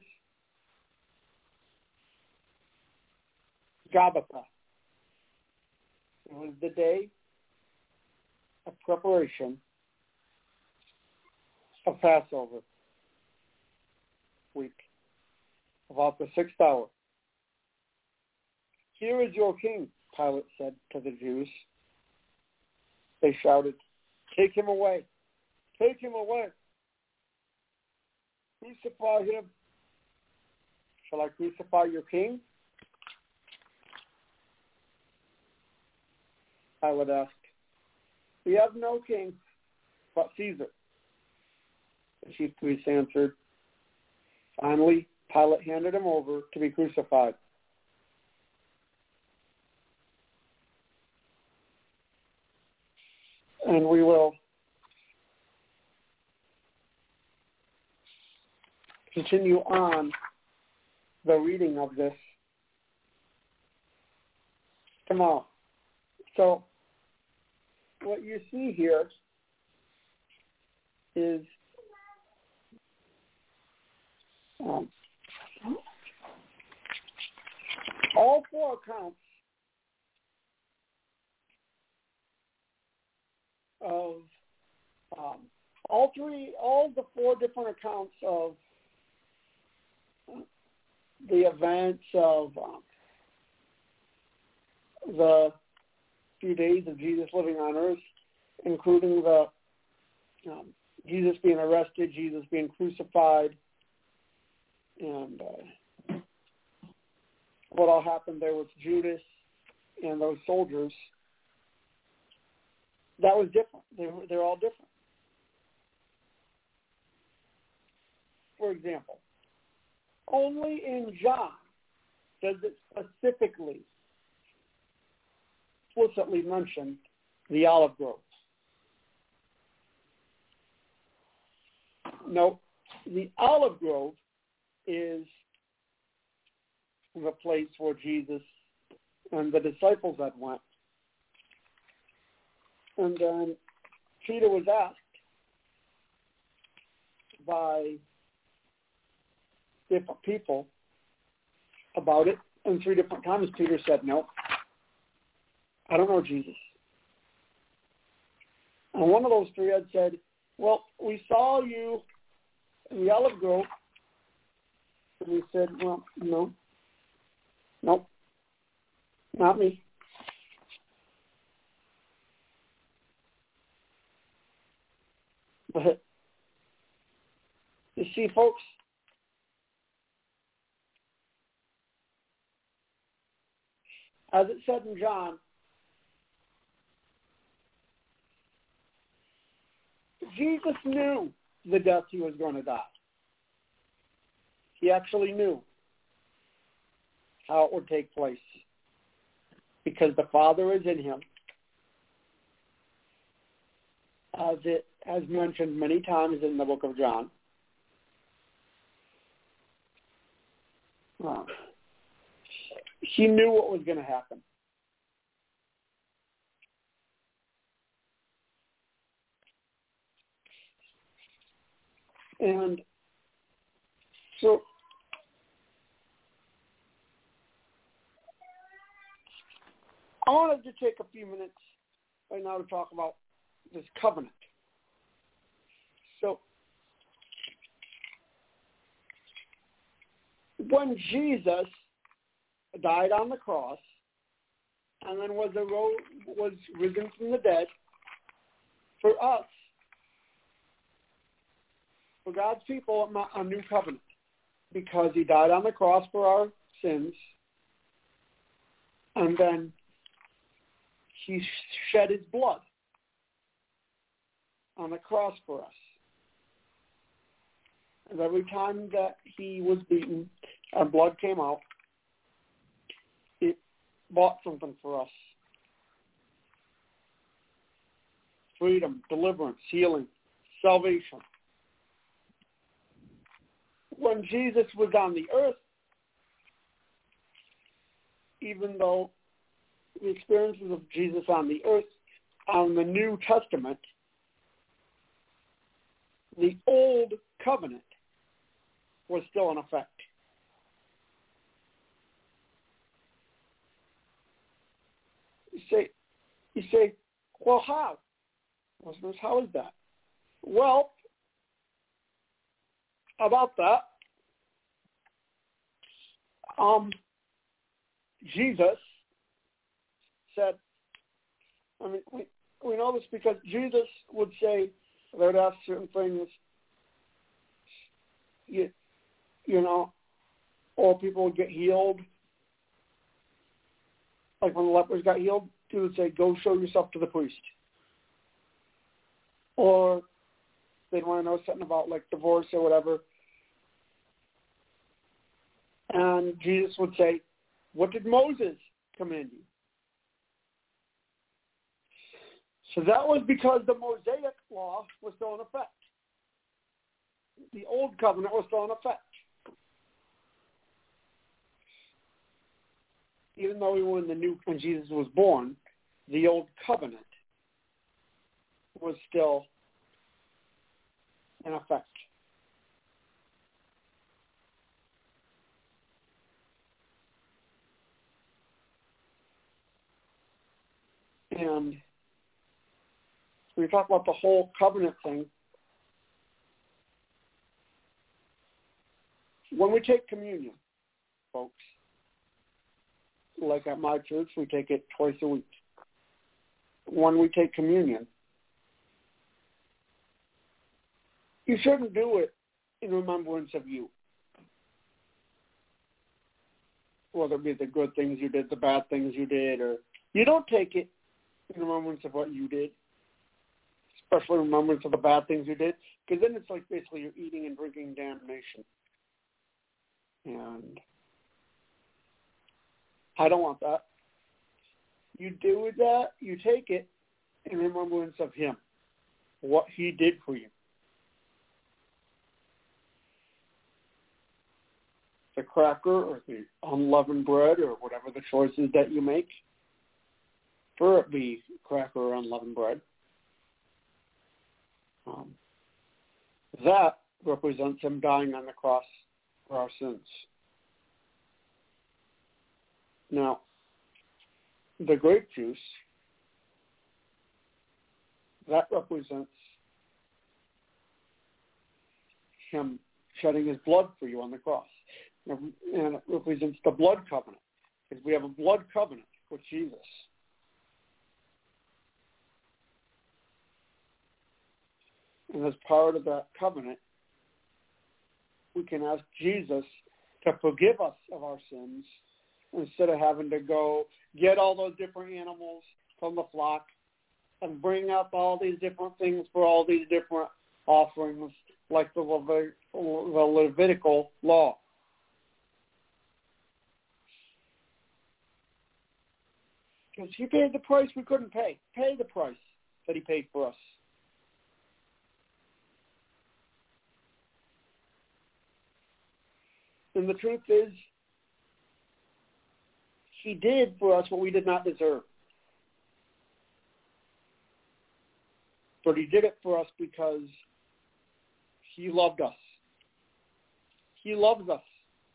Gabbatha. It was the day of preparation of Passover week, about the 6th hour. Here is your king, Pilate said to the Jews. They shouted, take him away. Take him away. Crucify him. Shall I crucify your king? Pilate asked. We have no king but Caesar. The chief priest answered. Finally, Pilate handed him over to be crucified. And we will continue on the reading of this tomorrow. So, what you see here is all four accounts of all the four different accounts of the events of the few days of Jesus living on earth, including the Jesus being arrested, Jesus being crucified, and what all happened there with Judas and those soldiers. That was different. They're all different. For example, only in John does it specifically, explicitly mention the olive groves. No, the olive grove is the place where Jesus and the disciples had went. And then Peter was asked by different people about it, and 3 different times Peter said, no, I don't know Jesus. And one of those 3 had said, well, we saw you in the olive grove. And he said, well, no, not me. But you see, folks, as it said in John, Jesus knew the death he was going to die. He actually knew how it would take place because the Father is in him, as it has mentioned many times in the book of John. He knew what was going to happen. And so I wanted to take a few minutes right now to talk about this covenant. when Jesus died on the cross and then was risen from the dead, for us, for God's people, a new covenant, because he died on the cross for our sins, and then he shed his blood on the cross for us. And every time that he was beaten and blood came out, it bought something for us. Freedom, deliverance, healing, salvation. When Jesus was on the earth, even though the experiences of Jesus on the earth, on the New Testament, the old covenant was still in effect. You say, well, how? Listeners, how is that? Well, about that, Jesus said, I mean, we know this because Jesus would say, they would ask certain things, you know, or people would get healed. Like when the lepers got healed, he would say, go show yourself to the priest. Or they'd want to know something about like divorce or whatever. And Jesus would say, what did Moses command you? So that was because the Mosaic law was still in effect. The old covenant was still in effect. Even though we were in the new, when Jesus was born, the old covenant was still in effect. And when we talk about the whole covenant thing, when we take communion, folks, like at my church, we take it twice a week. When we take communion, you shouldn't do it in remembrance of you. Whether it be the good things you did, the bad things you did, or you don't take it in remembrance of what you did, especially in remembrance of the bad things you did, because then it's like basically you're eating and drinking damnation. And I don't want that. You do that, you take it in remembrance of him, what he did for you. The cracker or the unleavened bread or whatever the choices that you make, for it be cracker or unleavened bread, that represents him dying on the cross for our sins. Now, the grape juice, that represents him shedding his blood for you on the cross. And it represents the blood covenant, because we have a blood covenant with Jesus. And as part of that covenant, we can ask Jesus to forgive us of our sins instead of having to go get all those different animals from the flock and bring up all these different things for all these different offerings like the Levitical law. Because he paid the price we couldn't pay. Pay the price that he paid for us. And the truth is, he did for us what we did not deserve. But he did it for us because he loved us. He loves us.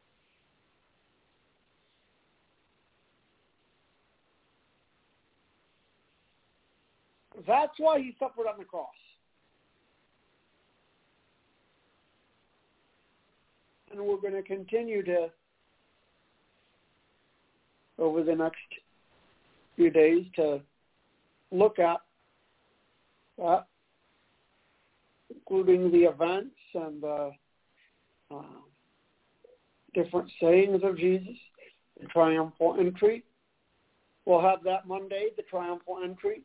That's why he suffered on the cross. And we're going to continue to over the next few days to look at, including the events and the different sayings of Jesus, the triumphal entry. We'll have that Monday, the triumphal entry.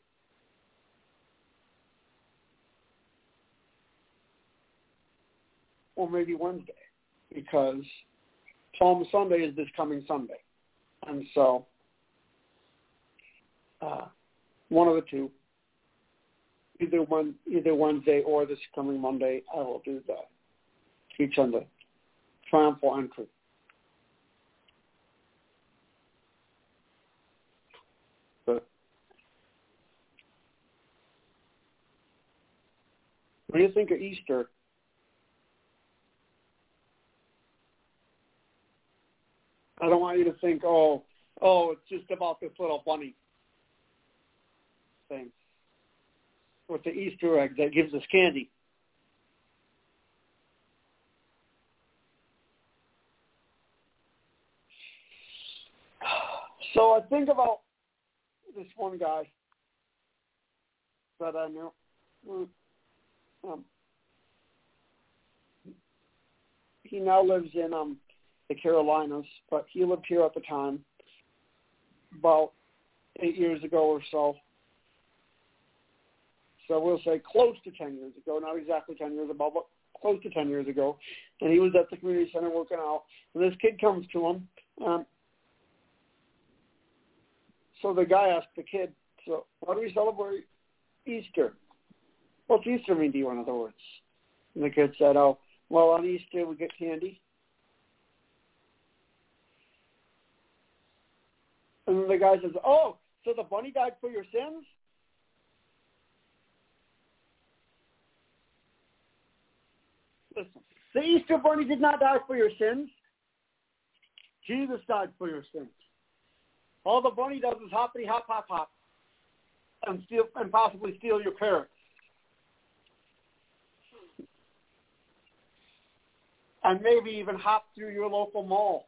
Or maybe Wednesday, because Palm Sunday is this coming Sunday. And so, one of the two, either Wednesday or this coming Monday, I will do the teach on the triumphal entry. But when you think of Easter, I don't want you to think, oh, it's just about this little bunny thing with the Easter egg that gives us candy. So I think about this one guy that I knew. He now lives in the Carolinas, but he lived here at the time, about 8 years ago or so. So we'll say close to 10 years ago, not exactly 10 years ago, but close to 10 years ago. And he was at the community center working out. And this kid comes to him. So the guy asked the kid, so why do we celebrate Easter? What's Easter mean to you, in other words? And the kid said, oh, well, on Easter we get candy. And then the guy says, oh, so the bunny died for your sins? Listen, the Easter bunny did not die for your sins. Jesus died for your sins. All the bunny does is hoppity hop hop hop and steal and possibly steal your parents. And maybe even hop through your local mall.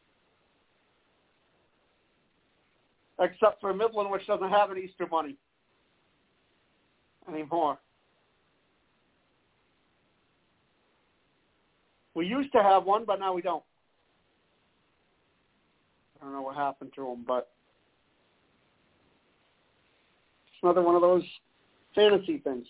Except for Midland, which doesn't have an Easter bunny anymore. We used to have one, but now we don't. I don't know what happened to them, but it's another one of those fantasy things.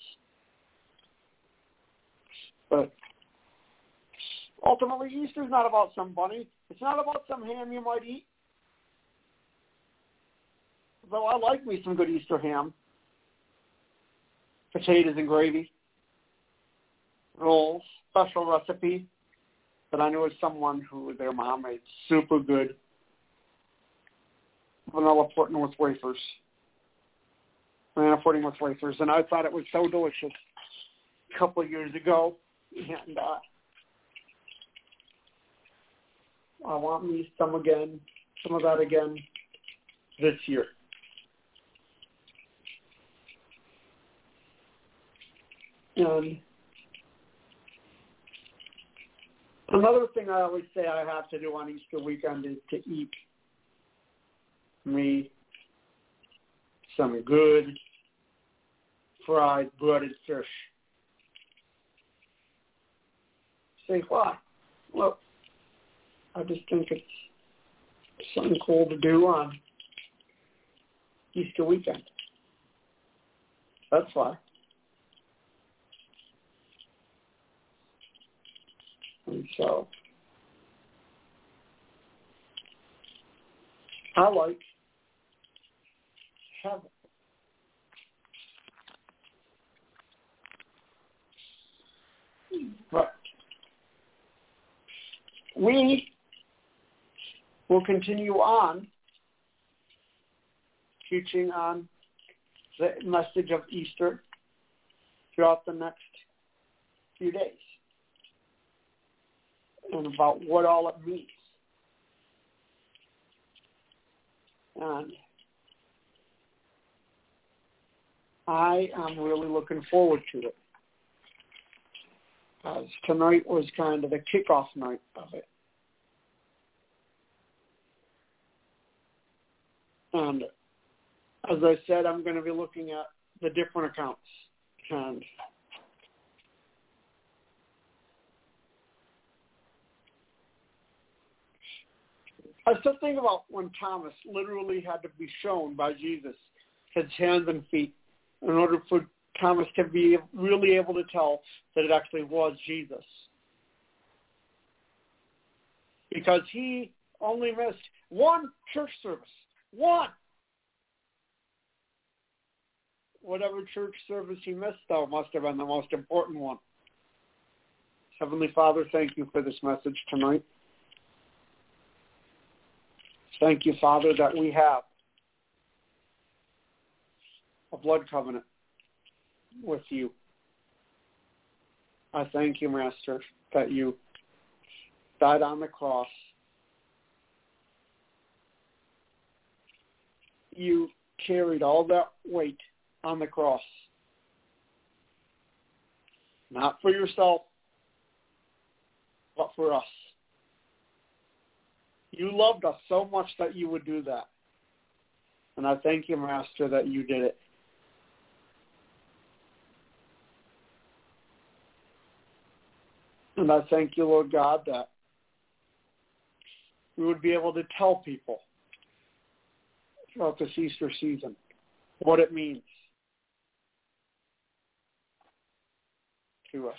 But ultimately, Easter's not about some bunny. It's not about some ham you might eat. Though I like me some good Easter ham. Potatoes and gravy. Rolls. Special recipe that I knew of someone who their mom made super good vanilla pudding with wafers. Banana pudding with wafers. And I thought it was so delicious a couple of years ago. And I want me some of that again this year. And another thing I always say I have to do on Easter weekend is to eat me some good fried breaded fish. Say why? Well, I just think it's something cool to do on Easter weekend. That's why. And so I like heaven. But we will continue on teaching on the message of Easter throughout the next few days and about what all it means. And I am really looking forward to it, as tonight was kind of the kickoff night of it. And as I said, I'm going to be looking at the different accounts. And I was just thinking about when Thomas literally had to be shown by Jesus his hands and feet in order for Thomas to be really able to tell that it actually was Jesus. Because he only missed one church service. One! Whatever church service he missed, though, must have been the most important one. Heavenly Father, thank you for this message tonight. Thank you, Father, that we have a blood covenant with you. I thank you, Master, that you died on the cross. You carried all that weight on the cross. Not for yourself, but for us. You loved us so much that you would do that. And I thank you, Master, that you did it. And I thank you, Lord God, that we would be able to tell people throughout this Easter season what it means to us.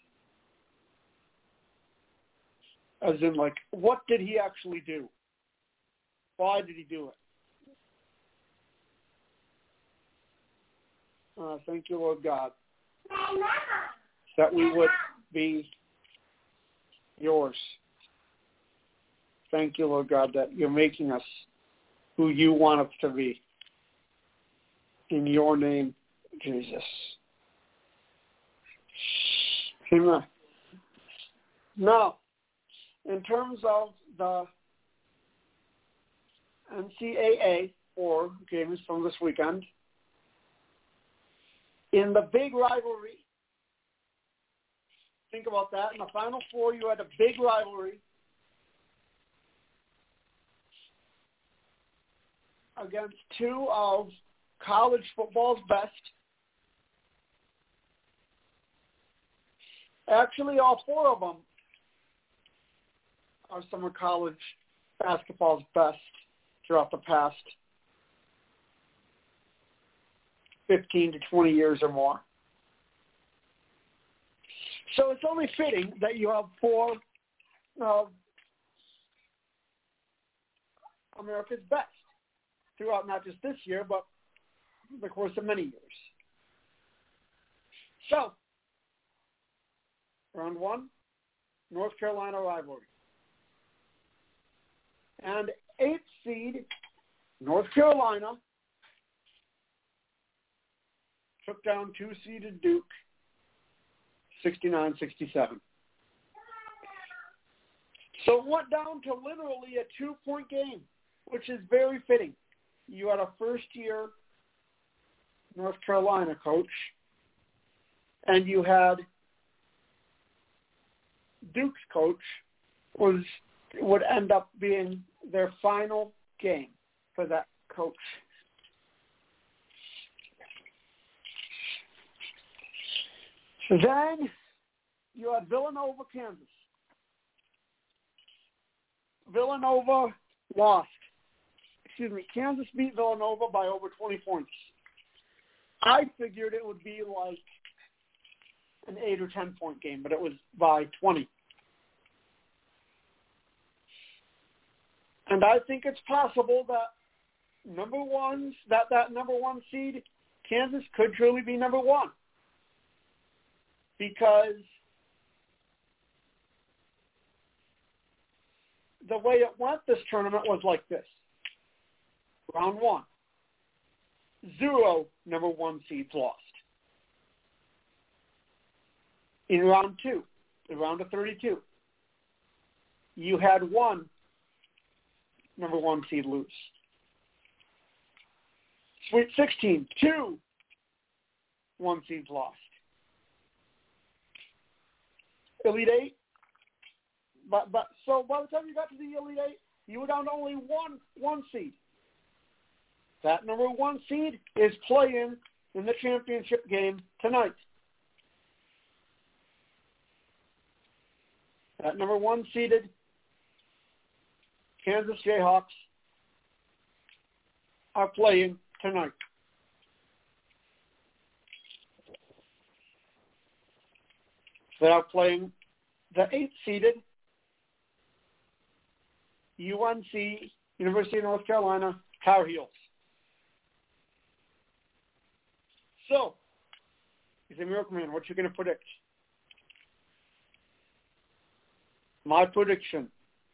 As in, like, what did he actually do? Why did he do it? Thank you, Lord God, that we would be yours. Thank you, Lord God, that you're making us who you want us to be. In your name, Jesus. Amen. Now, in terms of the NCAA or games from this weekend, in the big rivalry, think about that. In the Final Four, you had a big rivalry against two of college football's best. Actually, all four of them are some of college basketball's best throughout the past 15 to 20 years or more. So it's only fitting that you have four of America's best throughout not just this year, but the course of many years. So, round one, North Carolina rivalry. And 8th seed, North Carolina, took down 2-seeded Duke, 69-67. So it went down to literally a 2-point game, which is very fitting. You had a first-year North Carolina coach, and you had Duke's coach would end up being their final game for that coach. Then you had Villanova, Kansas. Villanova lost. Kansas beat Villanova by over 20 points. I figured it would be like an 8 or 10 point game, but it was by 20. And I think it's possible that that number one seed, Kansas, could truly be number one. Because the way it went this tournament was like this. Round one, 0 number one seeds lost. In round two, the round of 32, you had 1 number one seed lose. Sweet 16, 2 one seeds lost. Elite Eight, so by the time you got to the Elite Eight, you were down to only one seed. That number 1 seed is playing in the championship game tonight. That number 1 seeded Kansas Jayhawks are playing tonight. They are playing the 8th seeded UNC, University of North Carolina, Tar Heels. So, he's a Miracle Man. What you going to predict? My prediction.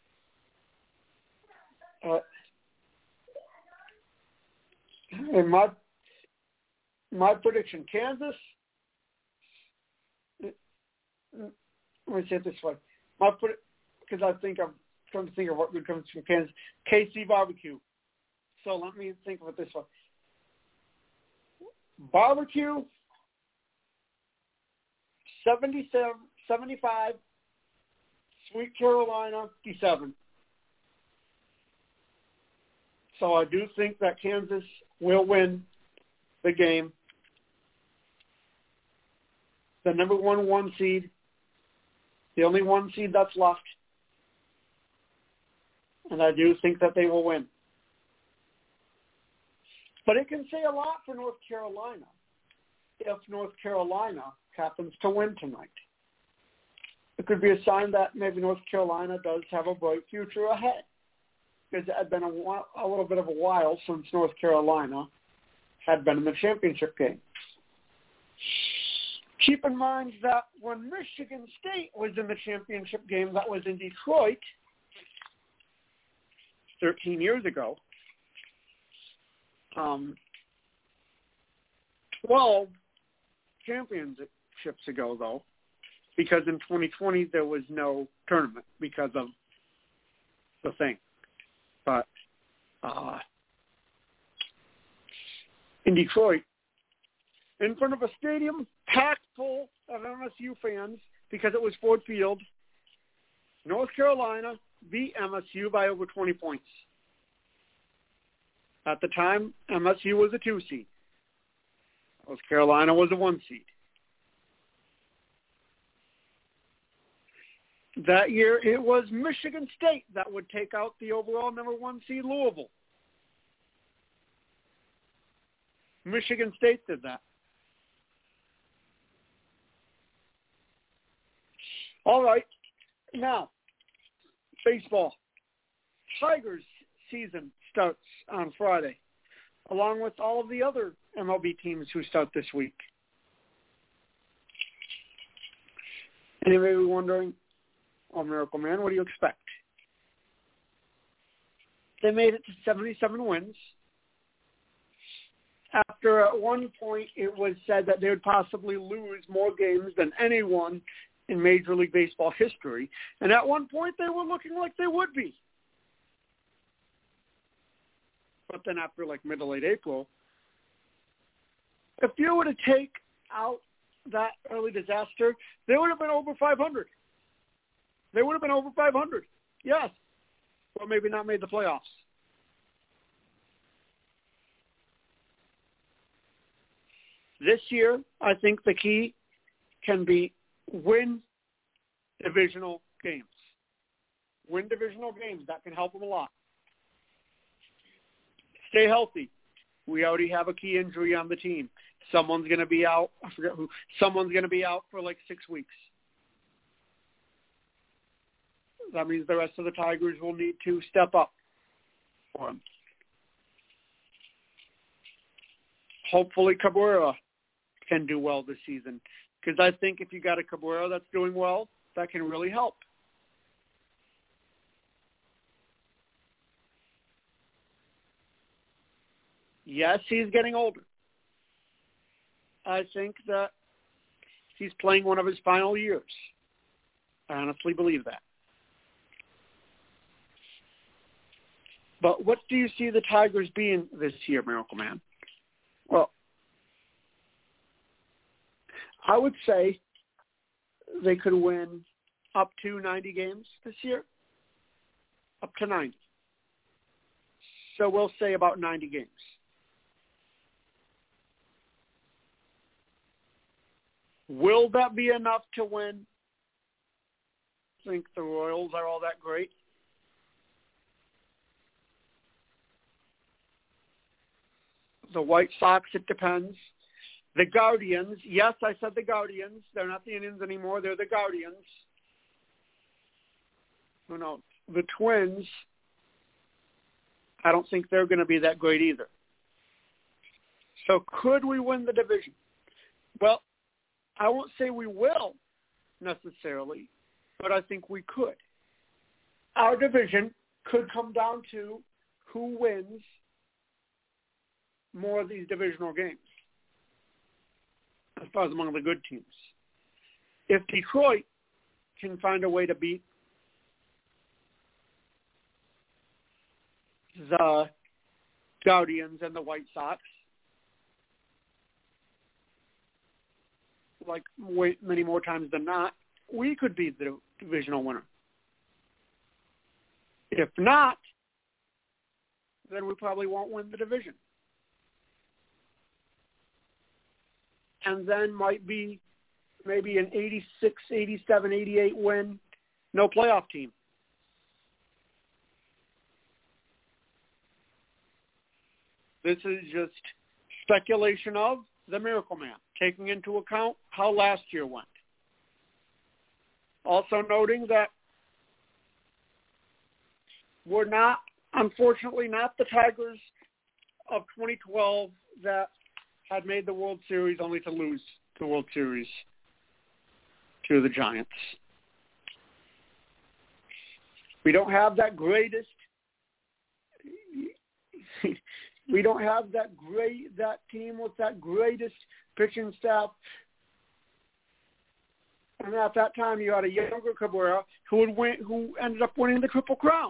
My prediction. Kansas. Let me say it this way. Because I'm trying to think of what good comes from Kansas. KC Barbecue. So let me think of it this way. Barbecue, 75, Sweet Carolina, 57. So I do think that Kansas will win the game. The number 1 seed, the only 1 seed that's left. And I do think that they will win. But it can say a lot for North Carolina if North Carolina happens to win tonight. It could be a sign that maybe North Carolina does have a bright future ahead. Because it had been a little bit of a while since North Carolina had been in the championship game. Keep in mind that when Michigan State was in the championship game, that was in Detroit 13 years ago. 12 championships ago, though, because in 2020 there was no tournament because of the thing. But in Detroit, in front of a stadium packed full of MSU fans because it was Ford Field, North Carolina beat MSU by over 20 points. At the time, MSU was a 2 seed. North Carolina was a 1 seed. That year, it was Michigan State that would take out the overall number 1 seed, Louisville. Michigan State did that. All right. Now, baseball. Tigers season starts on Friday, along with all of the other MLB teams who start this week. And you may be wondering, oh, Miracle Man, what do you expect? They made it to 77 wins. After at one point it was said that they would possibly lose more games than anyone in Major League Baseball history. And at one point they were looking like they would be. But then after like mid to late April, if you were to take out that early disaster, they would have been over 500. They would have been over 500. Yes. Or maybe not made the playoffs. This year, I think the key can be win divisional games. Win divisional games. That can help them a lot. Stay healthy. We already have a key injury on the team. Someone's going to be out. I forget who. Someone's going to be out for like 6 weeks. That means the rest of the Tigers will need to step up for him. Hopefully Cabrera can do well this season. Because I think if you got a Cabrera that's doing well, that can really help. Yes, he's getting older. I think that he's playing one of his final years. I honestly believe that. But what do you see the Tigers being this year, Miracle Man? Well, I would say they could win up to 90 games this year. Up to 90. So we'll say about 90 games. Will that be enough to win? I think the Royals are all that great. The White Sox, it depends. The Guardians, yes, I said the Guardians. They're not the Indians anymore. They're the Guardians. Who knows? The Twins, I don't think they're going to be that great either. So could we win the division? Well, I won't say we will necessarily, but I think we could. Our division could come down to who wins more of these divisional games as far as among the good teams. If Detroit can find a way to beat the Guardians and the White Sox, like many more times than not, we could be the divisional winner. If not, then we probably won't win the division. And then might be maybe an 86, 87, 88 win, no playoff team. This is just speculation of the Miracle Man, taking into account how last year went. Also noting that we're not, unfortunately, not the Tigers of 2012 that had made the World Series only to lose the World Series to the Giants. We don't have that greatest we don't have that team with that greatest pitching staff. And at that time, you had a younger Cabrera who ended up winning the Triple Crown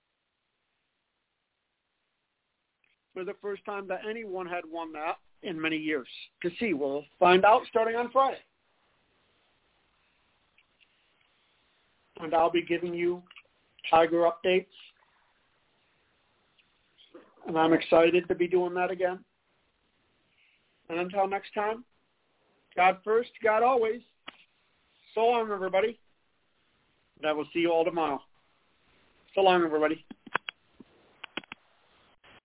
for the first time that anyone had won that in many years. To see, we'll find out starting on Friday. And I'll be giving you Tiger updates. And I'm excited to be doing that again. And until next time, God first, God always. So long, everybody. And I will see you all tomorrow. So long, everybody.